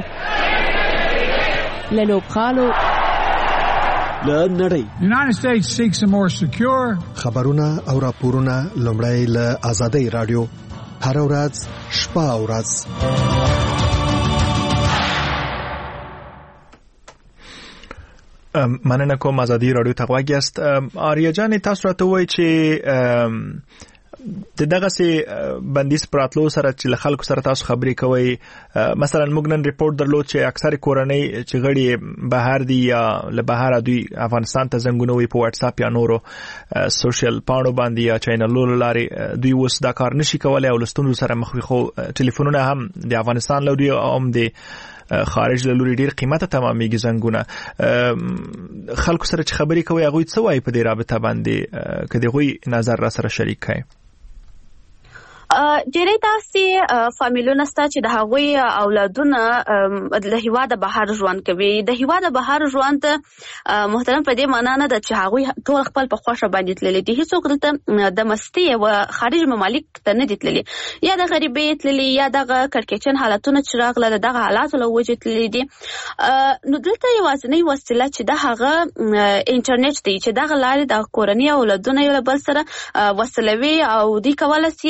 له لوبغالو، له نړۍ. United States seeks a more secure. خبرونه او راپورونه لومړی له ازادي رادیو هر ورځ شپه او ورځ. مننه کوم. ازادي رادیو ته غوږ یاست. آریا جان، تاسو راته وایئ چې د دغه سي بندیز پراتلو سره چې له خلکو سره تاسو خبرې کوي، مثلا موږ نن ریپورت درلود چې اکثر کورنۍ چې غړي بهر دي یا له بهر دوی افغانستان ته زنګونه وي په واتس اپ یا نورو سوشل پاڼو باندې یا چینلونو لاري دوی اوس دا کار نشي کولای او لستونو سره مخ وي، خو ټلیفونونه هم د افغانستان لوري هم د خارج له لوري ډیر قیمته تمامېږي زنګونه. خلکو سره چې خبرې کوي هغوی څه وایي په دې رابطه باندې، که د هغوی نظر را سره شریک کړئ؟ ډېری داسې فامیلونه شته چې د هغوی اولادونه له هېواده بهر ژوند کوي. د هېواده بهر ژوند محترم په دې معنا نه ده چې هغوی ټول خپل په خوښه باندې تللي دي. هېڅوک دلته د مستۍ و خارج ممالک ته نه دي تللي، یا د غریبۍ تللي یا دغه کړکېچن حالتونه چې راغله د دغه حالاتو له وجې تللي دي. نو دلته یوازینۍ وسیله چې د هغه انټرنیټ دی چې دغه لارې د کورنۍ اولادونه یو له بل سره وصلوي او دوی کولی شي یو د بل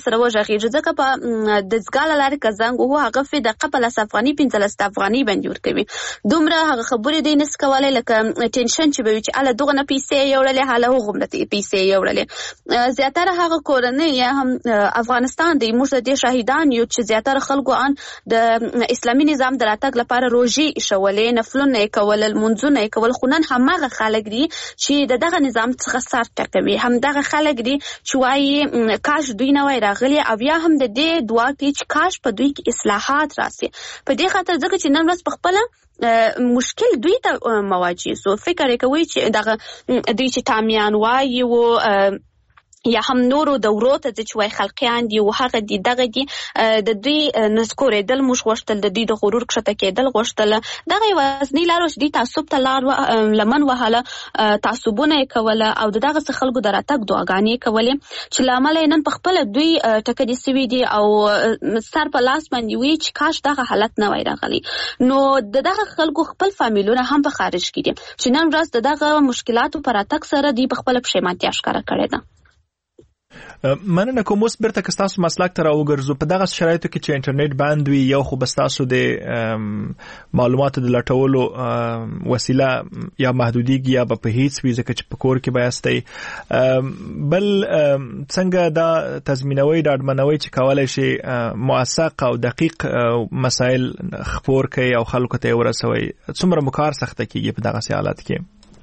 سره وژغېږي ځکه په د ځګاله لارې که زنګ وهو هغه فی دقیقه په 10 افغاني 15 افغاني باندې ورکوي. دومره هغه خبرې دی نس کولی لکه ټینشن چې به وي چې هله دغه نه پیسې یې وړلې هله هغومره پیسې یې وړلې. زیاتره هغه کورنۍ یا هم افغانستان دی موږ د دې شاهدان یو چې زیاتره خلکو ان د اسلامي نظام د راتګ لپاره روژې ایښولې، نفلونه یې کول، لمونځونه یې کول، خو نن هماغه خلک دي چې دغه نظام څخه سر ټکوي، همدغه خلک دي چې وایي کاش دوی نه وای راغلي او یا هم د دې دعا کوي چې کاش په دوی کې اصلاحات راسي. په دې خاطر ځکه چې نن ورځ په خپله مشکل دوی ته مواجه سو. فکر یې کوي چې دغه دوی چې تامیان وایي و یا هم نورو دورو ته چې وای خلقیان دي او هغه دي دغه دي د دوی نسکورېدل موږ غوښتل، د دوی د غرور کښته کېدل غوښتل، دغه یوازنی لارو چې دوی تعصب ته لمن وهله، تعصبونه یې کوله او دغه څه خلکو د راتګ دعاګانې یې کولې چې له امله یې نن په خپله دوی ټکدې سوي دي او سر په لاس باندې وي چې کاش دغه حالت نه وای راغلی. نو دغه خلکو خپل فامیلونه هم په خارج کې دي چې نن ورځ دغه مشکلاتو په راتګ سره دوی په خپله پښیمانتیا ښکاره کړې ده. مننه کوم. اوس بیرته که ستاسو مسلک ته راوګرځو، په دغه شرایطو کې چې انټرنیټ بند وي یو خو به ستاسو د معلوماتو د لټولو وسیله یا محدودیږي یا به په هیڅ وي ځکه چې په کور کې به یاستئ، بل څنګه دا تضمینوي ډاډمنوي چې کولی شي موثق او دقیق مسایل خپور کړي او خلکو ته یې ورسوي؟ څومره مو کار سخته کېږي په دغسې حالت کې؟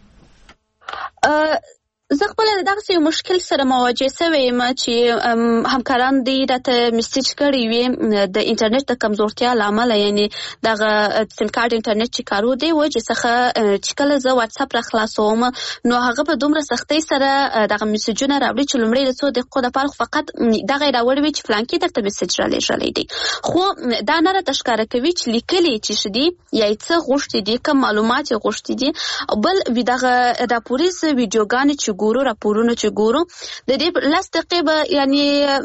زه خپل دغه یو مشکل سره مواجه شوی یم چې همکاران دې راته میسج کړی وي د انټرنیټ د کمزورتیا له امله، یعنی دغه سیم کارت انټرنیټ چې کارو دی و چې څخه چې کله زه واتس اپ را خلاصوم نو هغه په دومره سختۍ سره دغه میسجونه راوړي چې لومړی د څو دقیقو دپاره فقط دغه یې راوړی وي چې فلانکي درته میسج رالېږلی دی، خو دا نه راته ښکاره کوي چې لیکلي چې څه دي یا یې څه غوښتي دي، کوم معلومات یې غوښتي دي. بل دغه راپوریز ویډیوګانې چې راپورونه چې ګورو د دې 10 دقیقې به یعنی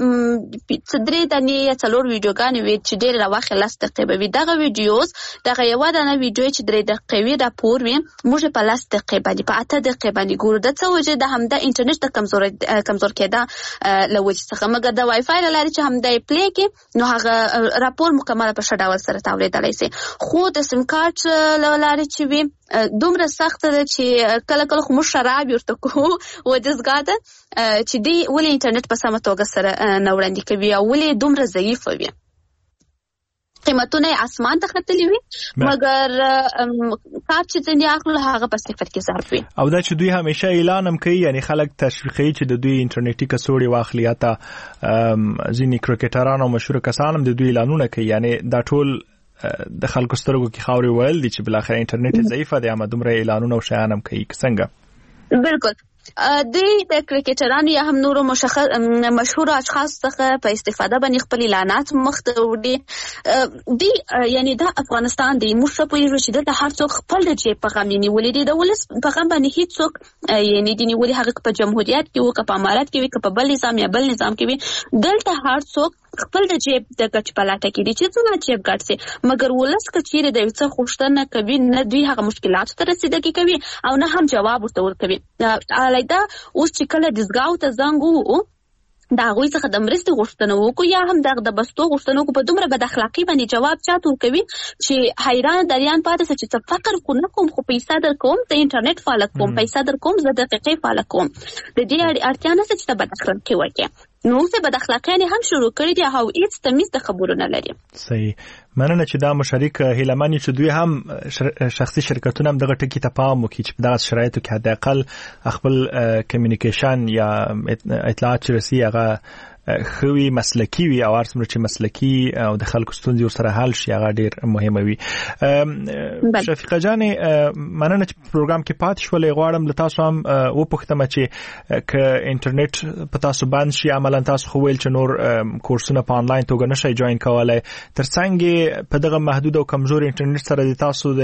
3 دانې یا 4 ویډیوګانې وي چې ډېر راوخه 10 دقیقې به وي. دغه ویډیوز دغه یو دانه ویډیو چې 3 دقیقې وي راپور وي موږ په 10 دقیقې باندې په 8 دقیقې باندې ګورو. د څه وجه د همدا انټرنیټ د کمزور کېدا له وجې څخه، مګر د وای فای لاري چې همدا پلی کې نو هغه راپور مکمل په شډاول سره تاولیدلای شي، خو د سیم کارت لاري چې وي دومره سخت ده چې کله کله خو موږ شراب ورته کوو وجزګاده چې دی ولې انټرنیټ په سمه توګه سره نه وړاندې کوي او ولې دومره ضعیفه وي. قیمتونه اسمان ته ختلي وي مګر کار چې ځینې اخلو هغه په صفر کې ضرب وي. او دا چې دوی همیشه اعلان هم کوي، یعنی خلک تشویقوي چې د دوی انټرنیټي کڅوړې واخلي، یا ځینې کرکټران او مشهور کسان هم د دوی اعلانونه کوي، یعنی دا ټول د خلکو سترګو کې خاورې ویل دي چې بلاخره انټرنیټ ضعیفه دی اما دومره اعلانونه او شیان هم کوي. څنګه؟ بالکل دوی د کرکټرانو یا هم نورو مشهور اشخاص څخه په استفاده باندې خپل اعلانات مخته وړي دي. یعنی دا افغانستان دی موږ په یوه شي د هر څوک خپل د جیب په غم نیولې دي، د ولس په غم باندې هیڅ څوک یعنی د نیولې هغه په جمهوریت کې او په امارات کې وي، په بل نظام یا بل نظام کې وي، دلته هر څوک خپل د جیب د ګټ پلاټه کې دي چې څنګه جیب ګټ سي، مګر ولس کچېره د څه خوشتنه کوي نه دوی هغه مشکلات ته رسیدګي کوي او نه هم جواب ورته ورکوي. دا اوس چې کله دزګاو ته زنګ وو دا غوي څخه د مرستې غوښتنه وکړو یا هم دغه د بستو غوښتنه وکړو، په دومره بد اخلاقی باندې جواب چاته ورکوي چې حیران دریان پاتې چې څه فقر کو نه کوم خو پیسې در کوم، د انټرنیټ فعال کوم، پیسې در کوم، زه دقیقې فعال کوم، د دې اړتیا نه چې بد اخلاقی وکړي. نو څه بد اخلاقیان هم شروع کړی دي او هیڅ تمیز د خبرو نه لري. صحیح. مننه چې دا مشارک هیلمنې چې دوی هم شخصي شرکتونه هم دغه ټکی ته پام وکړي چې په دغه شرایطو کې حد اقل خپل کمیونیکیشن یا اطلاعات چې رسي هغه خوي مسلکی وي او ارسمره چې مسلکی او د خلکو ستونزې ورسره حل شي هغه ډیر مهمه وي. شفیقه جان مننه چې پروګرام کې پات شولې، غواړم له تاسو هم وپوښتم چې ک انټرنیټ په تاسو باندې شي عملاً تاسو خو ویل چې نور کورسونه په انلاین توګه نشي جوائن کولای، ترڅنګ په دغه محدود او کمزور انټرنیټ سره د تاسو د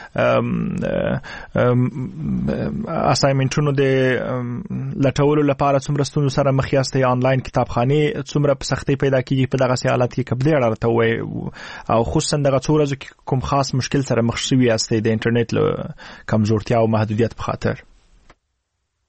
اسایمنټونو د لټولو لپاره څومره ستونزو سره مخ یاستئ؟ انلاین کتابخانه څومره په سختۍ پیدا کیږي په دغه حالت کې کبدې اړه وي او خصوصا دغه څو ورځې کې کوم خاص مشکل سره مخ شوي یاستئ د انټرنیټ له کمزورتیا او محدودیت په خاطر؟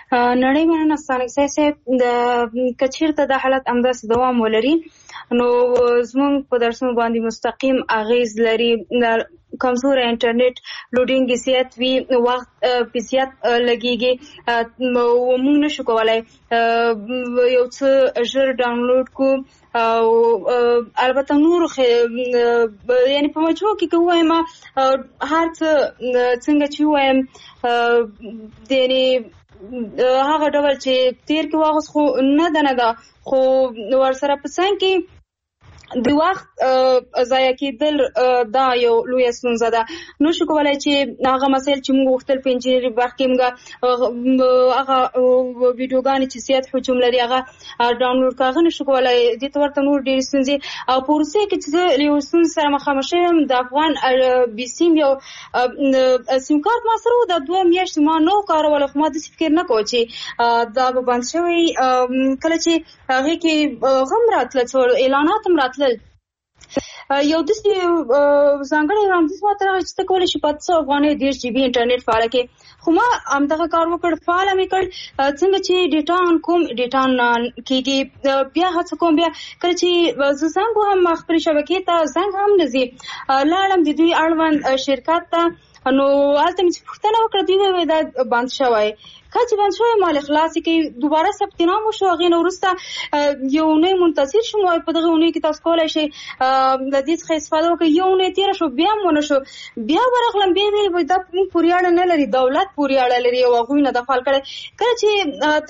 نړۍ مننه ستانکزی صاحب. د کچیرته د حالت همداسې دوام ولري نو زموږ په درسونو باندې مستقیم اغیز لري. کمزور انټرنیټ لوډینګ زیات وي، وخت په زیات لګیږي، موږ نشو کولای یو څه ژر ډاونلوډ کو او البته نور یعنی په مجموع کې وایم هر څنګه چې وایم یعنی هغه ډول چې تیر کې واغس خو نه ده خو ورسره په څنګ کې د وخت ضایع کېدل دا یو لویه ستونزه ده. نو شو کولای چې هغه مسایل چې موږ غوښتل په انجینري برخه کې موږ هغه ویډیوګانې چې زیات حجم لري هغه ډاونلوډ کړو، نشو کولای. دې ته ورته نور ډېرې ستونزې او په وروستیو کې چې له یو ستونزې سره مخامخ شوم د افغان بي سیم یو سیم کارت ما سره د 2 میاشتې ما نو کارول، خو ما داسې فکر نه کوم چې دا به بند شوی. کله چې هغې کې هم راتله اعلانات هم راتلل یو داسې ځانګړی وړاندیز ماته راغی چې ته کولی شې په 100 افغانۍ 10 GB انټرنیټ فعاله کړې. خو ما همدغه کار وکړ، فعاله مې کړ. څنګه چې ډیټا آن کوم ډیټا آن کېږي، بیا هڅه کوم بیا کله چې زه زنګ وهم خپلې شبکې ته زنګ هم نه ځي، لاړم د دوی اړوند شرکت ته، نو هلته مې چې پوښتنه وکړه دوی وویل دا بند شوی. کله چې بند شوی ما له خلاصې کې دوباره ثبت نام وشو. هغې نه وروسته یو اونۍ منتظر شوم، په دغه اونۍ کې تاسو کولی شئ د دې څخه استفاده وکړئ. یو اونۍ تېره شو بیا هم ونه شو، بیا ورغلم بیا ویل دا موږ پورې اړه نه لري، دولت پورې اړه لري او هغوی نه دفعال کړی. کله چې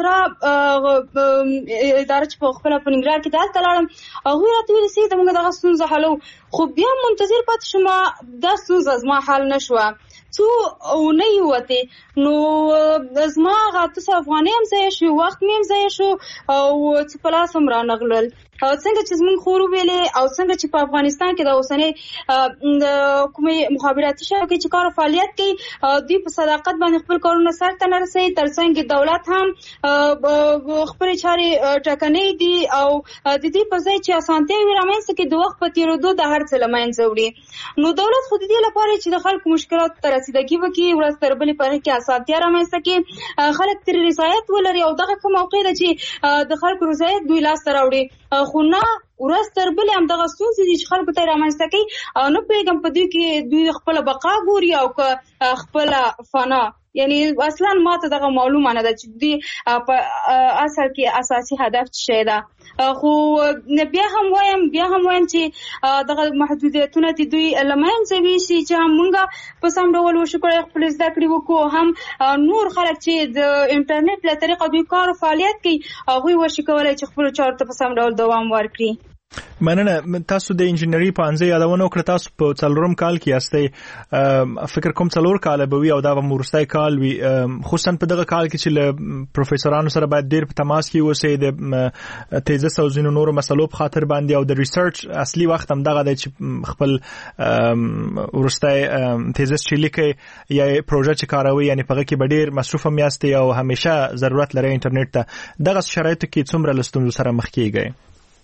تر اداره چې په خپله په ننګرهار کې دلته لاړم هغوی راته ویل چې زموږ دغه ستونزه حلو، خو بیا هم منتظر پاتې شوم. دا ستونزه زما حل نه شوه. څو اونۍ ووتې نو زما هغه 800 افغانۍ هم ضایع شوې، وخت مې هم ضایع شو او څه په لاس هم رانغلل. څنګه چې زموږ خور وویلې او څنګه چې په افغانستان کې د اوسنۍ کومې مخابراتي شبکې چې کار او فعالیت کوي دوی په صداقت باندې خپل کارونه سرته نه رسوي، ترڅنګ دولت هم خپلې چارې ټکنۍ دي او د دې پر ځای چې اسانتیاوې رامنځته کړي د وخت په تېرېدو د هر څه له منځه وړي. نو دولت خو د دې لپاره چې د خلکو مشکلاتو ته رسیدګي وکړي، ورځ تر بلې په هغې کې اسانتیا رامنځته کړي، خلک ترې رضایت ولري او دغه کوم موقع ده چې د خلکو رضایت دوی لاسته راوړي. خو نه ورځ تر بلې همدغه ستونزې دي چې خلکو ته یې رامنځته کوي او نه پوهېږم په دوی کې دوی خپله بقا ګوري او که خپله فنا. یعنی اصلا ما ته دغه معلومه نه ده چې دوی په اصل کې اساسي هدف څه شی ده. خو بیا هم وایم چې دغه محدودیتونه چې دوی له منځه ویشي، چې هم موږ په سم ډول وشو کړی خپل زده کړې وکړو، هم نور خلک چې د انټرنیټ له طریقه دوی کار او فعالیت کوي هغوی وشي کولی چې خپلو چارو ته په سم ډول دوام ورکړي. مننه. تاسو د انجینري پانځه یادونه وکړه، تاسو په 4 کال کې یاستئ، فکر کوم 4 کال به وي او دا به وروستی کال وي، خصوصا په دغه کال کې چې له پروفیسورانو سره باید ډېر په تماس کې اوسئ د تیزس او ځینو نورو مسلو په خاطر باندې، او د ریسرچ اصلي وخت هم دغه دی چې خپل وروستی تیزس چې لیکئ یا پروژه چې کاروئ، یعنې په هغه کې به ډېر مصروف هم یاستئ او همیشه ضرورت لرئ انټرنیټ ته. دغه شرایطو کې څومره له ستونزو سره مخ کېږئ؟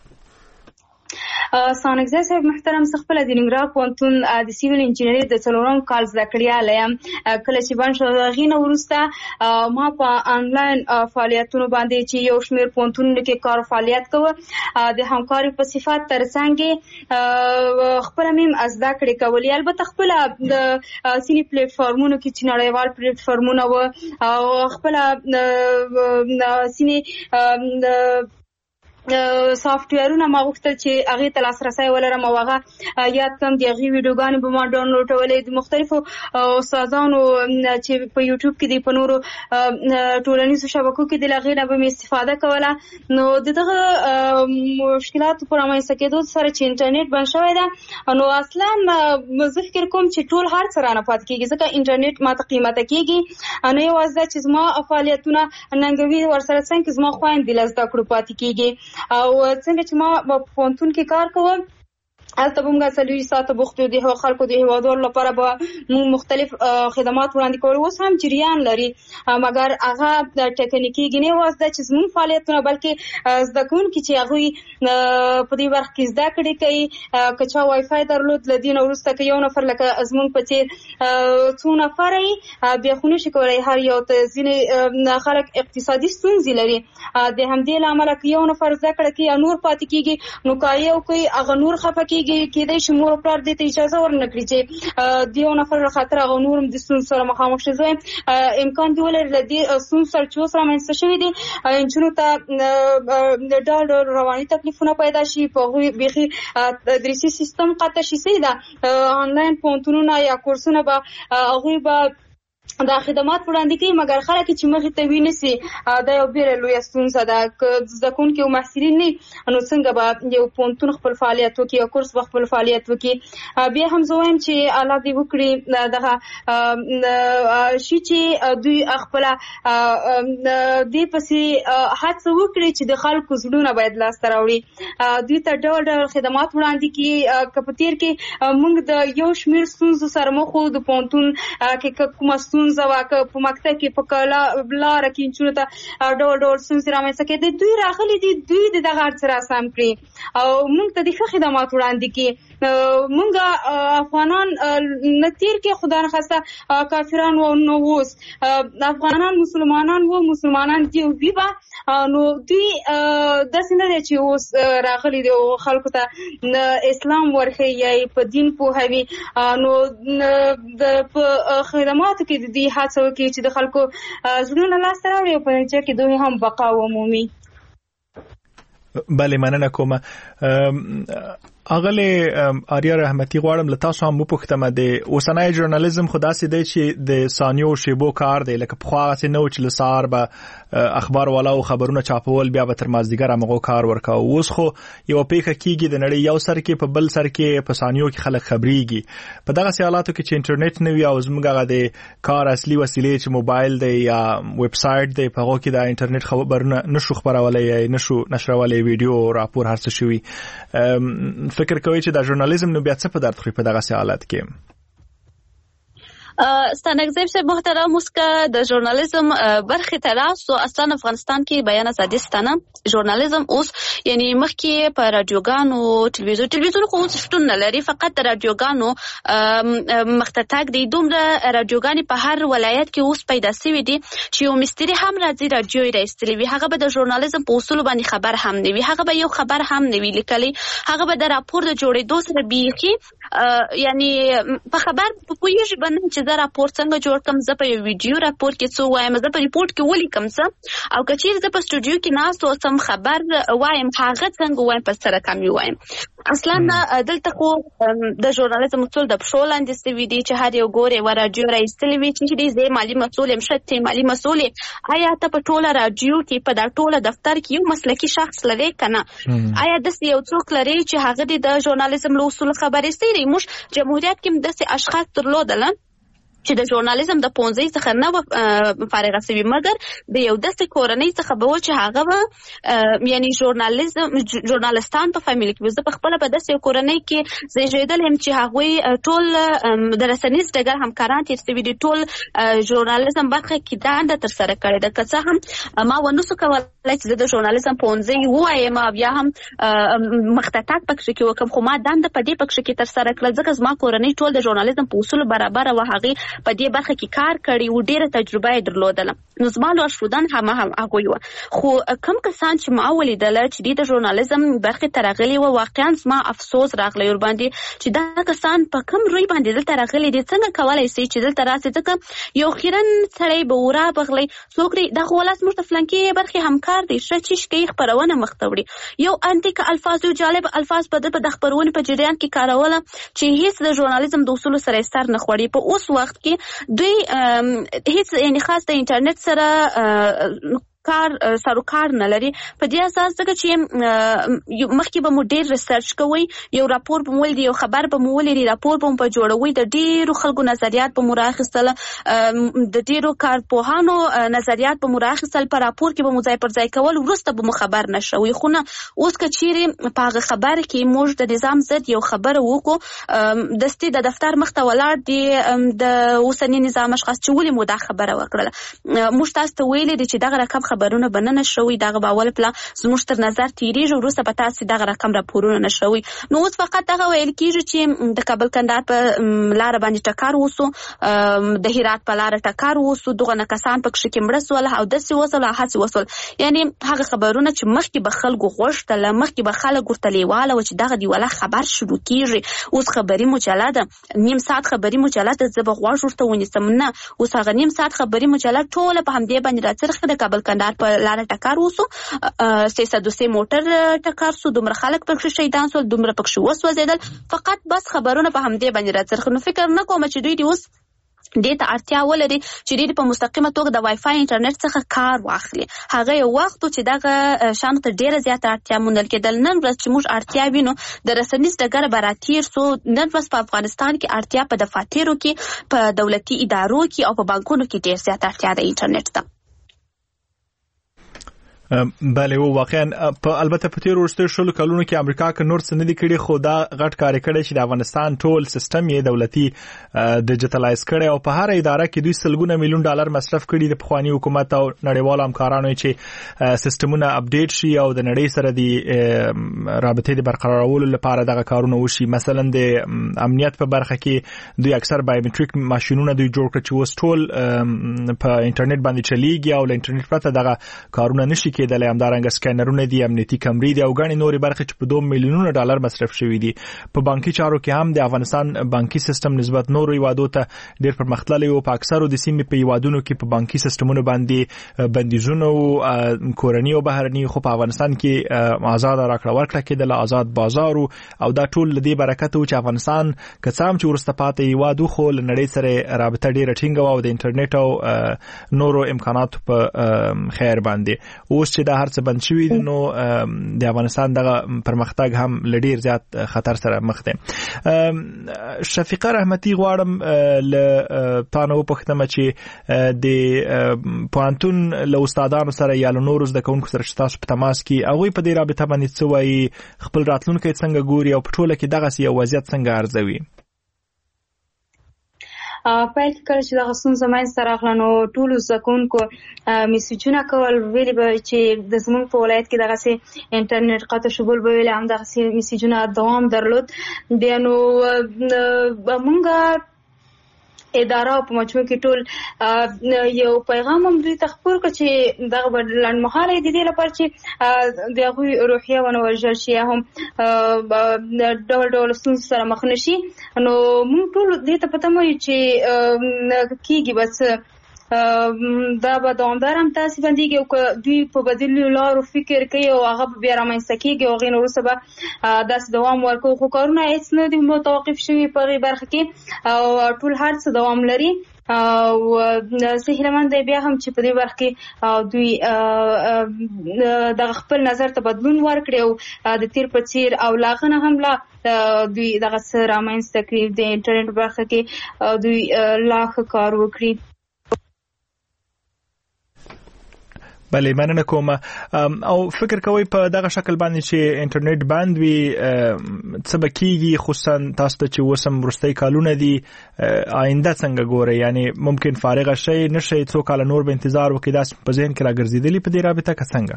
ستانکزی صاحب محترم، زه خپله د ننګرهار پوهنتون د سیویل انجینري د 4 کال زده کړیاله یم. کله چې بند شو هغې نه وروسته ما په آنلاین فعالیتونو باندې چې یو شمېر پوهنتونونو کې کار فعالیت کوه د همکاري په صفت ترڅنګ خپله مې زده کړې کولې. البته خپله د ځینې پلیټفارمونو کې چې نړیوال پلیټفارمونه وه او خپله ځینې سافټویرونه ما غوښتل چې هغې ته لاسرسی ولرم او هغه یاد کړم. د هغې ویډیوګانې به ما ډاونلوډولې، د مختلفو استادانو چې په یوټیوب کې دي، په نورو ټولنیزو شبکو کې د هغې نه به مې استفاده کوله. نو د دغه مشکلاتو په رامنځته کېدو سره چې انټرنیټ بند شوی ده، نو اصلا زه فکر کوم چې ټول هر څه رانه پاتې کېږي، ځکه انټرنیټ ما ته قیمته کېږي. نه یوازې دا چې زما فعالیتونه ننګوي، ورسره څنګه زما خویندې له زده کړو پاتې کېږي. او څنګه چې ما په پوهنتون کې کار کوم هلته به موږ 4 ساعته بوخت یو د خلکو د هیوادوالو لپاره به موږ مختلف خدمات وړاندې کول. اوس هم جریان لري مګر هغه د ټکنیکي ګنې واسطه چې زموږ فعالیتونه بلکې زده کوونکي چې هغوی په دې برخه کې زده کړې کوي که چا وای فای درلود له دې نه وروسته که یو نفر لکه زموږ په څېر څو نفره یې بیا خو نشي کولی هر یو ته ځینې خلک اقتصادي ستونزې لري د همدې له امله که یو نفر زده کړه کوي یا نور پاتې کېږي نو که یو کوي هغه نور خفه کېږي کېدای شي مور او پلار دې ته اجازه ورنکړي چې د یو نفر خاطر هغه نور هم د ستونزو سره مخامخ شي. زه امکان دې ولري له دې ستونزو سره چې اوس رامنځته شوي دي نجونو ته ډول رواني تکلیفونه پیدا شي په هغوی بیخي تدریسي سیستم قطع شي صحیح ده آنلاین پوهنتونونه یا کورسونه به هغوی به دا خدمات وړاندې کوي مګر خلک چې مخې ته وي نسي دا یو ډېره لویه ستونزه ده. که زده کوونکي او محصلین نه نو څنګه به یو پوهنتون خپل فعالیت وکړي یا کورس به خپل فعالیت وکړي. بیا هم زه وایم چې الله دې وکړي دغه شي چې دوی خپله دې پسې هڅه وکړي چې د خلکو زړونه باید لاسته راوړي دوی ته ډول ډول خدمات وړاندې کړي. که په تېر کې موږ د یو شمېر ستونزو سره مخ وو د پوهنتون کې کومه ستونزه وه که په مکتب کې په لاره کې نجونو ته ډول ډول ستونزې رامنځته کېدې دوی راغلي دي دوی د دغه هر څه راسم کړي او موږ ته د ښه خدمات وړاندې کړي. موږ افغانان نه تېر کې خدا نخواسته کافران وو نو اوس افغانان مسلمانان وو مسلمانان دي وي به نو دوی داسې نه دی چې اوس راغلي دي او خلکو ته اسلام ورښيي یا په دین پوهوي نو په خدماتو کې د دې هڅه وکړي چې د خلکو زړونه لاسته راوړي او په نتیجه کې دوی هم بقا ومومي. بله مننه کومه اغله آریا رحمتي غواړم له تاسو هم وپوښتم د اوسنۍ ژورنالیزم خو داسې دی چې د ثانیو شیبو کار دی لکه پخوا هغسې نه و چې له سهار به اخبار والاو خبرونه چاپول بیا به تر مازدیګر همغو کار ورکاو. اوس خو یوه پیښه کېږي د نړۍ یو سر کې په بل سر کې په ثانیو کې خلک خبرېږي. په دغسې حالاتو کې چې انټرنیټ نه وي او زموږ هغه د کار اصلي وسیلې چې موبایل دی یا ویب سایټ دی په هغو کې د انټرنیټ خبرونه نشو خپرولی یا نشو نشرولی ویډیو راپور هر څه شوي فکر کوي چې دا ژورنالیزم نو بیا څه په درد خوري په دغسې حالت کې؟ ستانکزیب صاحب محترم اوس که د ژورنالیزم برخې ته راسو اصلا افغانستان کې بیان ازادي ستانه ژورنالیزم اوس یعنی مخکې په رادیوګانو ټلویزیون خو اوس شتون نه لري فقط د رادیوګانو مخته تګ دی. دومره رادیوګانې په هر ولایت کې اوس پیدا سوي دي چې یو مستري هم راځي رادیو یې راایستلی وي هغه به د ژورنالیزم په اصولو باندې خبر هم نه وي هغه به یو خبر هم نه وي لیکلی هغه به د راپور د جوړېدو سره بیخي یعنی په خبر پوهېږي به نه چې زه راپور څنګه جوړ کړم زه په یو ویډیو راپور کې څه وایم زه په ریپورټ کې ولیکم څه او که چیرې زه په سټوډیو کې ناست اوسم خبر وایم هغه څنګه وایم په سره کم وایم. اصلا دلته خو د ژورنالیزم اصول د پښو لاندې سوي دي چې هر یو ګورې و رادیو راایستلی وي چې زه مالي مسؤل یم ښه ته مالي مسؤل آیا ته په ټوله رادیو کې په دا ټوله دفتر کې یو مسلکي شخص لري که نه آیا داسې یو څوک لري چې هغه د ژورنالیزم له اصولو خبرې ستړي موږ جمهوریت کې هم داسې اشخاص درلودل چې د ژورنالیزم د پونځۍ څخه نه فارغه سوي مګر د یو داسې کورنۍ څخه به و چې هغه به یعنی ژورنالستان په فامیل کې زه په خپله په داسې کورنۍ کې زیږېدل یم چې هغوی ټول د رسنیز ډګر همکاران تېر سوي دي ټول ژورنالیزم برخه کې دنده ترسره کړې ده که څه هم ما ونسو کولی چې زه د ژورنالیزم پونځۍ ووایم او بیا هم مخته تګ پکښې کې وکړم خو ما دنده په دې پکښې کې ترسره کړه ځکه زما کورنۍ ټول د ژورنالیزم په اصولو برابره وه هغې په دې برخه کې کار کړی و ډېره تجربه یې درلودله نو زما لارښودان هم هغوی وه خو کم کسان چې ما ولیدله چې دوی د ژورنالیزم برخې ته راغلي وه واقعا زما افسوس راغلی ورباندې چې دا کسان په کم روی باندې دلته راغلي دي څنګه کولی سي چې دلته راسي ځکه یو خیرن سړی به ورابغلی څوک دی دا خو ولاس موږ ته فلانکې برخې همکار دی ښه چیش کوي خپرونه مخته وړي یو انتیکه الفاظ یو جالب الفاظ په د خپرونې په جریان کې کاروله چې هیڅ د ژورنالیزم د اصولو سره یې سر نه خوړي په اوس وخت کې دوی هیڅ یعنی خاص د انټرنیټ سره سروکار نه لري. په دې اساس ځکه چې مخکې به مو ډېر ریسرچ کوئ، یو راپور به مو ولري، یو خبر به مو ولري، راپور به مو په جوړوي، د ډېرو خلکو نظریات به مو راخیستل، د ډېرو کارپوهانو نظریات به مو راخیستل، په راپور کې به مو ځای پر ځای کول، وروسته به مو خبر نه شوی. خو نه، اوس که چیرې په هغه خبر کې موږ د نظام ضد یو خبره وکړو، دستي د دفتر مخ ته ولاړ دي د اوسني نظام اشخاص چې ولې مو دا خبره وکړله، موږ تاسو ته ویلي دي چې دغه رقم خبرونه به نه شوي، دغه به اول پلا زموږ تر نظر تیریږي، وروسته به تاسو دغه رقم راپورونه نه شوي. نو اوس فقط دغه ویل کېږي چې د کابل کندهار په لاره باندې ټکر وسو، د هرات په لاره ټکر وسو، دغه کسان پکې کې مړه سول او داسې وسول او هڅې وسول. یعنی هغه خبرونه چې مخکې به خلکو غوښتل، مخکې به خلک ورته لیواله و چې دغه دی ولا خبر شروع کېږي، اوس خبري مجله ده، نیم ساعت خبري مجله ده، زه به غوږ ورته ونیسم. نه، اوس هغه نیم ساعت خبري مجله ټوله په همدې باندې راڅرخي، د کابل کندهار په لاره ټکر وسو، 303 موټر ټکر سو، دومره خلک پکې شهیدان سول، دومره پکې وسوځېدل، فقط بس خبرونه په همدې باندې راڅرخي. نو فکر نه کوم چې دوی دې اوس دې ته اړتیا ولري چې دې په مستقیمه توګه د وای فای انټرنیټ څخه کار واخلي. هغه یو وخت چې دغه شانو ته ډیره زیاته اړتیا موندل کېدل. نن ورځ چې موږ اړتیا وینو د رسنیز ډګر به راتېر سو، نن ورځ په افغانستان کې اړتیا په دفاترو کې، په دولتي ادارو کې او په بانکونو کې ډیر زیاته اړتیا د انټرنیټ ته. بله، و واقعا البته په تیر ورستو شلو کلونو کې امریکا کې نور څه نه دي کړي، خو دا غټ کار کړی چې د افغانستان ټول سیستم یې دولتي ډیجیټلایز کړي او په هر اداره کې دوی سلګونه میلیون ډالر مصرف کړي د پخوانی حکومت او نړیوال همکارانو چې سیستمونه اپډیټ شي او د نړۍ سره د رابطې د برقرارولو لپاره دغه کارونه وشي. مثلا د امنیت په برخه کې دوی اکثر بایومټریک ماشینونه دوی جوړ کړي چې اوس ټول په انټرنیټ باندې چلیږي او له انټرنیټ پرته دغه کارونه نشي کېدل. همدارنګه سکینرونه دي، امنیتي کمرې دي او غني نورې برخې چې په 2 میلیونونو ډالر مصرف شوي دي. په بانکي چارو کې هم د افغانستان بانکي سیستم نسبت نورو هیوادو ته ډېر پرمختللی او په اکثرو د سیمې په هیوادونو کې په بانکي سیستمونو باندې بندیزونه او کورني او بهرني، خو په افغانستان کې آزاد راکړه ورکړه کېدل، آزاد بازار او دا ټول لدی برکت او چې افغانستان کڅام چې ورسته پاتې هیوادو خو لنړۍ سره رابطه ډېره ټینګه او د انټرنیټ او نورو امکاناتو په خیر باندې. اوس چې دا هر څه بند شوی نو د افغانستان دغه پرمختګ هم لډیر زیات خطر سره مخ دی. شفیقه رحمتي غواړم ل تاسو وپوښتم چې د پوهنتون له استادانو سره یا له نورو زده کوونکو سره چې تاسو په تماس کې هغوی په دې رابطه باندې څه وایي، خپل راتلونکی څنګه ګوري او په ټوله کې دغه یو وضعیت څنګه ارزوي؟ پیل کې کله چې دغه ستونزه منځته راغله نو ټولو زده کوونکو میسیجونه کول، ویلي به چې د زموږ په ولایت کې دغسې انټرنیټ قطع شو، بل به ویلي هم دغسې میسیجونه دوام درلود. بیا نو مونږ اداره په مجموع کې ټول یو پیغام هم دوی ته خپور کړ چې دغه به لنډمهاله د دې لپاره چې د هغوی روحیه ونه وژل شي، هم ډول ډول ستونزو سره مخ نه شي. نو موږ ټول دې ته په تمه یو چې کېږي بس دا به دوامدار هم تاسې بندېږي او که دوی په بدیلو لارو فکر کوي او هغه به بیا رامنځته کېږي او هغې نه وروسته به داسې دوام ورکوي. خو کارونه هېڅ نه دي متوقف شوي په هغې برخه کې او ټول هر څه دوام لري. او زه هیلهمند دی بیا هم چې په دې برخه کې دوی دغه خپل نظر ته بدلون ورکړي او د تیر په څیر او لا هغه نه هم لا دوی دغه څه رامنځته کړي، د انټرنیټ برخه کې دوی لا ښه کار وکړي. بله، مننه کوم. او فکر کوئ په دغه شکل باندې چې انټرنیټ بند وي څه به کېږي، خصوصا تاسو ته چې اوس هم وروستي کالونه دي، آینده څنګه ګورئ؟ یعنی ممکن فارغه شئ نه شئ، څو کاله نور به انتظار وکړئ؟ داسې په ذهن کې راګرځېدلي په دې رابطه که څنګه؟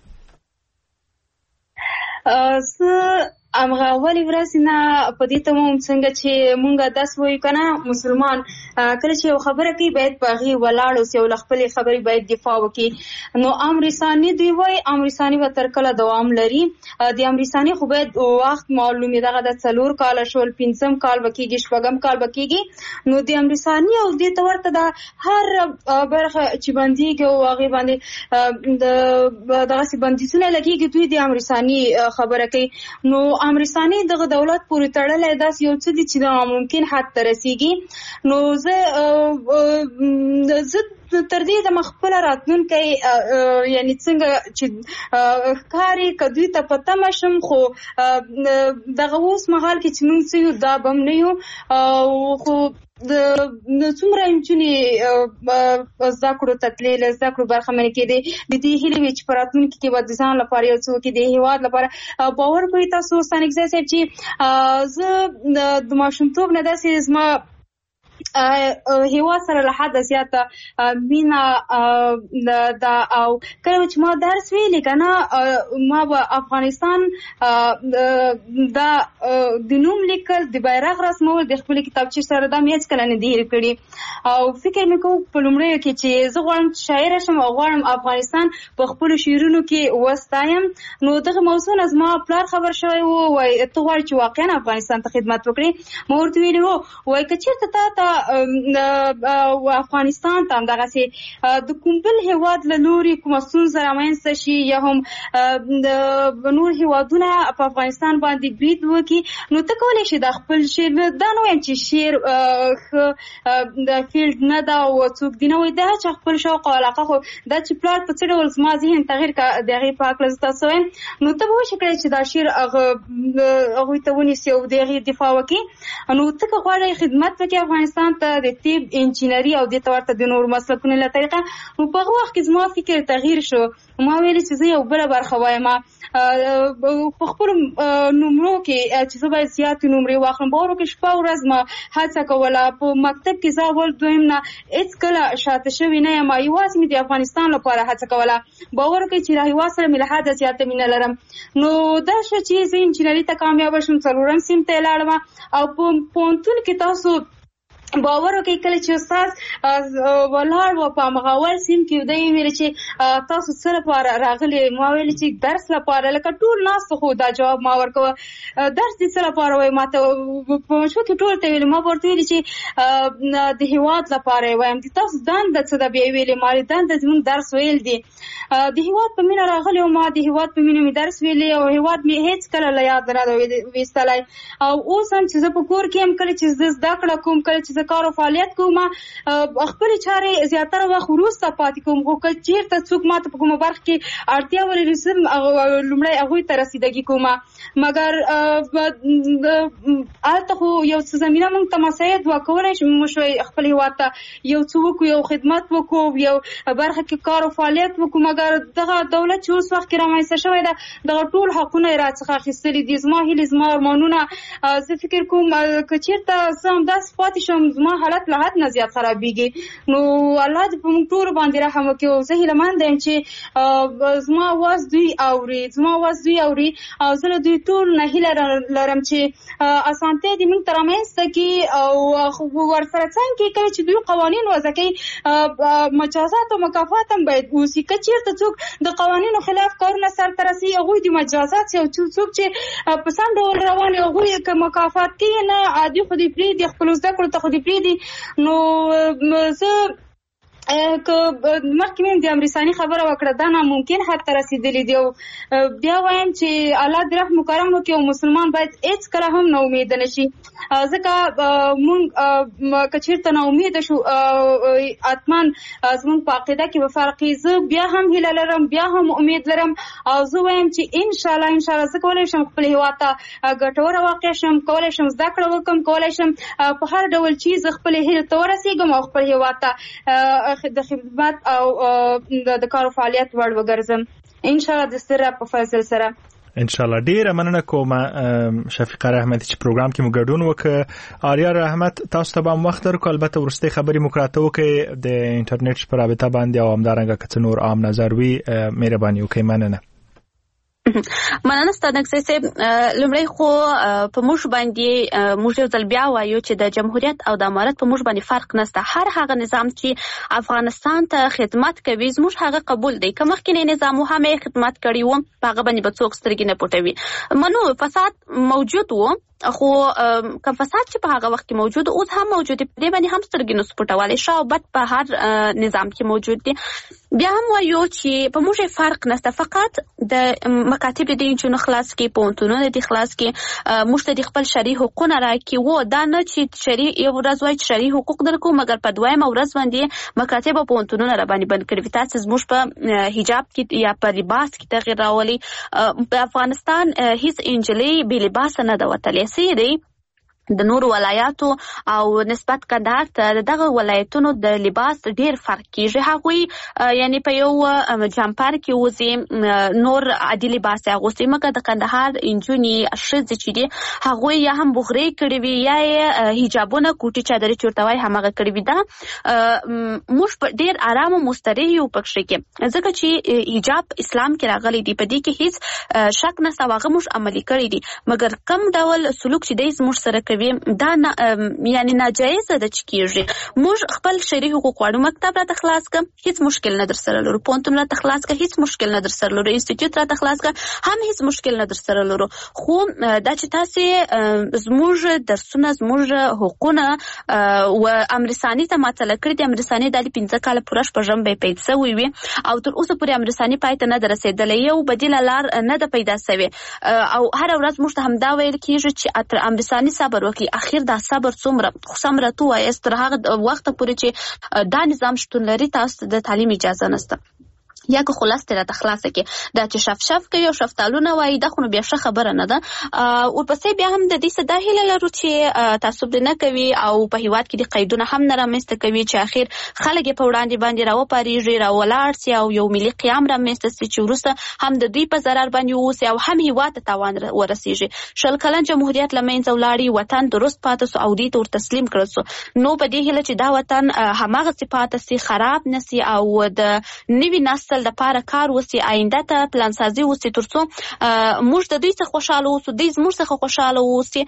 زه امغه اولې ورځې نه په دې ته هم څنګه چې مونږ داسې وایو که نه، مسلمان کله چې یو خبره کوي باید په هغې ولاړ اوسي او له خپلې خبرې باید دفاع وکړي. نو امرساني دوی وایي امرساني به تر کله دوام لري. د امرساني خو باید وخت معلوم وي، دغه د 4 کاله شول، 5م کال به کېږي، 6م کال به کېږي. نو د امرساني او دې ته ورته د هر برخه چې بندېږي او هغې باندې دغسې بندیزونه لګېږي، دوی د امرساني خبره کوي. نو امریکایي دغه دولت پورې تړلې داس یو څه دي چې ممکن حد ته رسیږي. نو زه تر دې د مخبل راتلونکي یعنی څنګه چې ښکاري کدوې ته پته مشم خو دغه اوس مهال کې چې موږ څه یو دا بم نه یو خو د څومره نجونې زده کړو ته تللې له زده کړو برخمنې کېدې د دې هیلې وې چې په راتلونکي کې به د ځان لپاره یو څه وکړي د هېواد لپاره. باور کوئ تاسو ستانکزی صاحب چې زه د ماشومتوب نه داسې زما هیواد سره له حده زیاته مینه دا او کله چې ما درس ویلې کنه ما به افغانستان دا د نوم لیکل د بیرغ رسمول د خپل کتابچې سره دا مې هیڅ کله نه دی هېر کړي او فکر مې کوم په لومړیو کې چې زه غواړم شاعره شم او غواړم افغانستان په خپلو شعرونو کې وستایم. نو دغه موضوع نه زما پلار خبر شوی و وایي ته غواړې چې واقعا افغانستان ته خدمت وکړې. ما ورته ویلي وو وایي که چېرته تا افغانستان ته همدغسې د کوم بل هېواد له لوري کومه ستونزه رامنځته شي یا هم نور هېوادونه په افغانستان باندې برید وکړي نو ته کولی شي دا خپل شعر دا نه وایم چې شعر ښه د فیلډ نه ده او څوک دي نه وایي دا چې خپل شوق او علاقه خو دا چې پلار په څه ډول زما ذهن تغییر که د هغې په هکله زه تاسو وایم نو ته به وشي کړی چې دا شعر هغوی ته ونیسي او د هغې دفاع وکړي. نو ته که غواړې خدمت وکړې افغانستان ته د طب انجینري او دې ته ورته د نورو مسلکونو له طریقه نو په هغه وخت کې زما فکر تغییر شو. ما ویلې چې زه یو بله برخه وایم په خپلو نومرو کې چې زه باید زیاتې نومرې واخلم. باور وکړئ شپه ورځ ما هڅه کوله په مکتب کې زه اول دویم نه هېڅکله شاته شوې نه یم یوازې مې د افغانستان لپاره هڅه کوله. باور وکړئ چې له هېواد سره مې له حده زیاته مینه لرم. نو دا شوه چې زه انجینري ته کامیابه شم 4م صنف ته یې لاړم او په پوهنتون کې تاسو باور وکړئ کله چې استاد ولاړ و په همغه اول صنف کې دی ویلې چې تاسو څه لپاره راغلي ما ویلې چې درس لپاره لکه ټول ناست خو دا جواب ما ورکوه درس دې څه لپاره وایي ما ته په مشوه کې ټول ته ویلې ما ورته ویلې چې د هېواد لپاره یې وایم د تاسو دنده څه ده بیا یې ویلې ما دنده زموږ درس ویل دي د هېواد په مینه راغلی او ما د هېواد په مینه مې درس ویلی او هېواد مې هېڅکله له یاد نه ده ویستلی او اوس هم چې زه په کور کې یم کله چې زه زده کړه کوم کله چې کار او فعالیت کوم خپل چارې زیاتره وخت وروسته پاتې کوم خو که چیرته څوک ماته په کومه برخه کې اړتیا ولري زه لومړی هغوی ته رسیدګي کوم مګر هلته خو یو څه زمینه موږ ته مساعد وکولی موږ خپل هېواد ته یو څه وکړو یو خدمت وکړو یو برخه کې کار او فعالیت وکړو مګر دغه دولت چې اوس وخت کې رامنځته شوی ده دغه ټول حقونه یې راڅخه اخیستلي دي. زما هیلې زما ارمانونه زه فکر کوم که چېرته زه همداسې پاتې شم زما حالت له حد نه زیات خرابېږي نو الله دې په موږ ټولو باندې رحم وکړي او زه هیلهمنده یم چې زما اواز دوی اوري او زه له دوی ټولو نه هیله لرم چې اسانتیا دې موږ ته رامنځته کړي او ورسره څنګ کې کله چې دوی قوانین وضع کوي مجازات او مکافات هم باید اوسي که چېرته څوک د قوانینو خلاف کارونه سرته رسوي هغوی د مجازات او څوک چې په سم ډول روان هغوی که مکافات کوي نه عادي خو دې پرېږدي خپلو زده کړو ته خو دې پرېږدي نو زه که مخکې مې د امریکایي خبره وکړه دا ناممکن حد ته رسېدلي دي او بیا وایم چې الله دې رحم وکرم وکړي او مسلمان باید هېڅکله هم نا امیده نه شي ځکه مونږ که چېرته نا امیده شو حتما زمونږ په عقیده کې به فرق وي. زه بیا هم هیله لرم بیا هم امید لرم او زه وایم چې انشاءالله زه کولی شم خپل هېواد ته ګټوره واقع شم کولی شم زده کړه وکړم کولی شم په هر ډول چیز خپلې هیلې ته ورسېږم او خپل هېواد ته د خدمت او د کار او فعالیت وړ وګرځم ان شاء الله د سره په فضل سره ان شاء الله. ډیره مننه کوم شفیقه رحمت چې پروګرام کې مو ګډون وکړ. آریا رحمت تاسو ته به وخت درکو البته ورسته خبري مکراته وکړي د انټرنیټ پر رابطه باندې او همدارنګه که نور عام نظر وي مهرباني وکړئ. مننه ستانکزی صاحب لومړی خو په موږ باندې موږ یو ځل بیا وایو چې د جمهوریت او د امارت په موږ باندې فرق نشته. هر هغه نظام چې افغانستان ته خدمت کوي زموږ هغه قبول دی که مخکینی نظام هم خدمت کړی و په هغه باندې به څوک سترګې نه پټوي. منو فساد موجود و خو کوم فساد چې په هغه وخت کې موجود اوس هم موجود دی، په دې باندې هم سترګې نو سپټوالی شا او بد په هر نظام کې موجود دی. بیا هم وایو چې په موږ فرق نشته، فقط د مکاتب د انجونو خلاص کې پونتونو د خلاص کې موږ ته خپل شرعي حقوقونه راکړي وو، دا نه چې شرعي یو ورځ وایي چې شرعي حقوق درکو مګر په دویمه ورځ باندې مکاتب او پونتونونه را باندې بند کړي. تاسو زموږ په حجاب کې یا په لباس کې تغیر راولي. په افغانستان هیڅ انجلۍ بې لباسه نه ده وتلی سي دی د نور ولایاتو او نسبت کندهار ته دغه ولایتونو د لباس ډیر فرق کیږي. هغوی یعنی په یو جمپر کې وځي نور عادي لباس اغوستي، مګر د کندهار انجونې ښځې چې دي هغوی یا هم بغرې کړي وي یا یې حجابونه کوټي چادرې چورته وایي همغه کړي وي. دا موږ په ډیر ارام او مستریح یو پکښې کې، ځکه چې حجاب اسلام کې راغلی دی، په دې کې هیڅ شک نشته، هغه موږ عملي کړی دي. مګر کم ډول سلوک چې دی زموږ سره کوي دا یعنی ناجایز ده چې کیږي. موږ خپل شرعي حقوق غواړو، مکتب راته خلاص کړه هیڅ مشکل نه در سره لرو، پونتون راته خلاص کړه هیڅ مشکل نه در سره لرو، انسټیټیوټ راته خلاص کړه هم هیڅ مشکل نه در سره لرو. خو دا چې تاسو زموږ درسونه زموږ حقوقونه و امرسانی ته ماته کړی دي، امرسانی د 15 کال پوره شپږم به پیدا شوی وي او تر اوسه پورې امرسانی پای ته نه درسېدلې، یو بدیل لار نه ده پیدا شوی او هر ورځ موږ ته هم دا ویل کیږي چې اتر امرسانی صبر وکړي. اخر دا صبر څومره سمره تو وایي تر هغه وخت پورې چې دا نظام شتون لري تاسو د تعلیم اجازه نشته. یا که خلاص ته راته خلاصه کې دا چې شف کوي او شفتالونه وایي دا خو نو بیا ښه خبره نه ده. ورپسې بیا هم د دې څه دا هیله لرو چې تعصب نه کوي او په هیواد کې د قیدونه هم نه رامنځته کوي چې اخر خلک په وړاندې باندې راوپارېږي راولاړ سي او یو ملي قیام رامنځته سي چې وروسته هم د دوی په ضرر باندې اوسي او هم هیواد ته تاوان ورسیږي. 20 کلن جمهوریت له منځه ولاړی، وطن درست پاتې سو او دوی ته ور تسلیم کړل سو. نو په دې هیله چې دا وطن هماغسې پاتې سي، خراب نه سي او د نوي نسل د پاره کار وسی، آینده ته پلان سازي وسی، ترڅو موږ د دوی څخه خوشاله اوسو، دوی زموږ څخه خوشاله اوسي،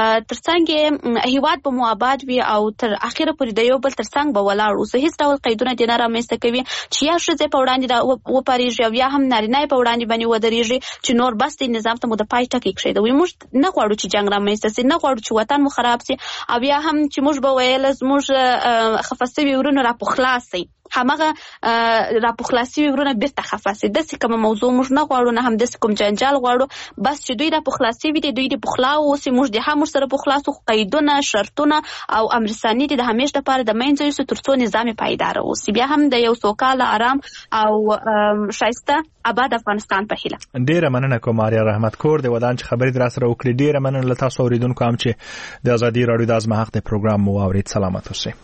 ترڅنګ هیواد به مو آباد وي او تر اخره پورې د یو بل ترڅنګ به ولاړ اوسو. هیڅ ډول قیدونه دې نه رامنځته کوي چې یا ښځې په وړاندې وپارېږي او یا هم نارینه په وړاندې باندې ودرېږي چې نور بس دې نظام ته مو د پای ټکی کېږدوي. موږ نه غواړو چې جنګ رامنځته سي، نه غواړو چې وطن مو خراب سي او یا هم چې موږ به ویل زموږ خفه سوي ورونه راپخلا سي، همغه راپخلا سوي ورونه بیرته خفه سي. داسې کومه موضوع موږ نه غواړو، نه هم داسې کوم جنجال غواړو، بس چې دوی راپخلا سوي دي دوی دې پخلا واوسي، موږ دې هم ورسره پخلا سو. قیدونه شرطونه او امرساني دې د همیش دپاره د منځه یوسو ترڅو نظام پایداره اوسي، بیا هم د یو سوکاله آرام او ښایسته آباد افغانستان په هیله. ډیره مننه کوم ماریا رحمت کور د ودان چې خبرې در سره وکړې. ډیره مننه له تاسو اوریدونکو هم چې د ازادي رادیو د ازمه حق د پروګرام مو اورید. سلامت اوسئ.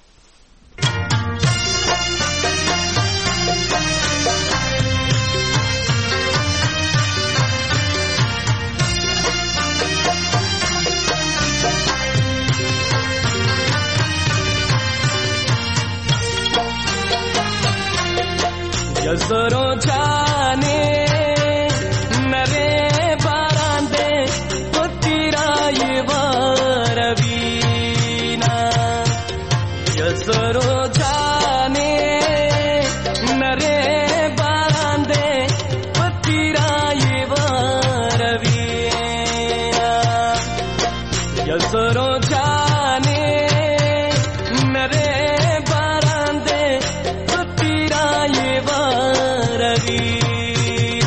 जसरो जाने नरे बारांदे पुत्रा ये वारवीना, जसरो जाने नरे बारांदे पुत्रा ये वारवीना, जसरो जाने नरे बारांदे पुत्रा ये वारवीना.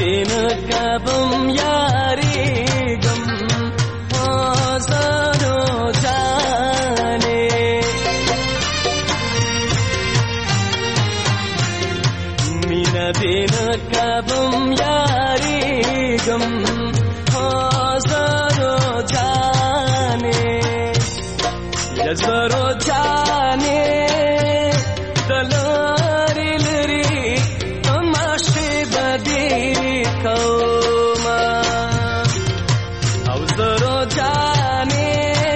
دین کبم یاری گم آزادو جانے مینا دین کبم یاری گم آزادو جانے یزرو جانے دلاری لری تماشی بدی کوما او زرو جانے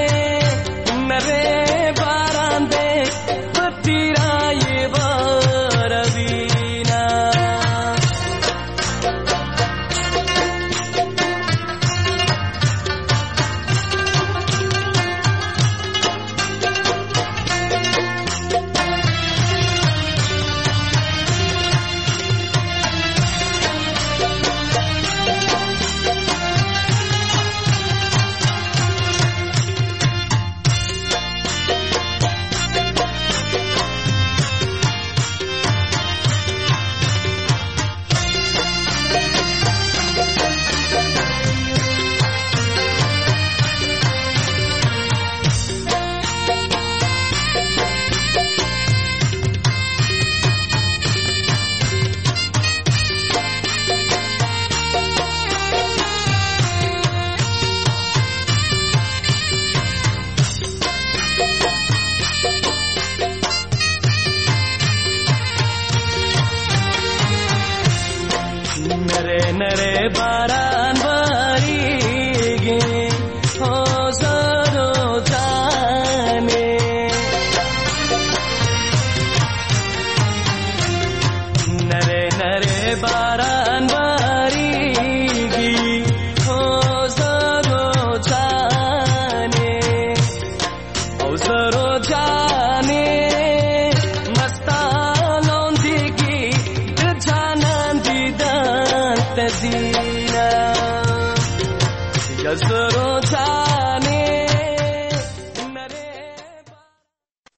نرے باران دے پتیرائی باروینا नरे नरे बारा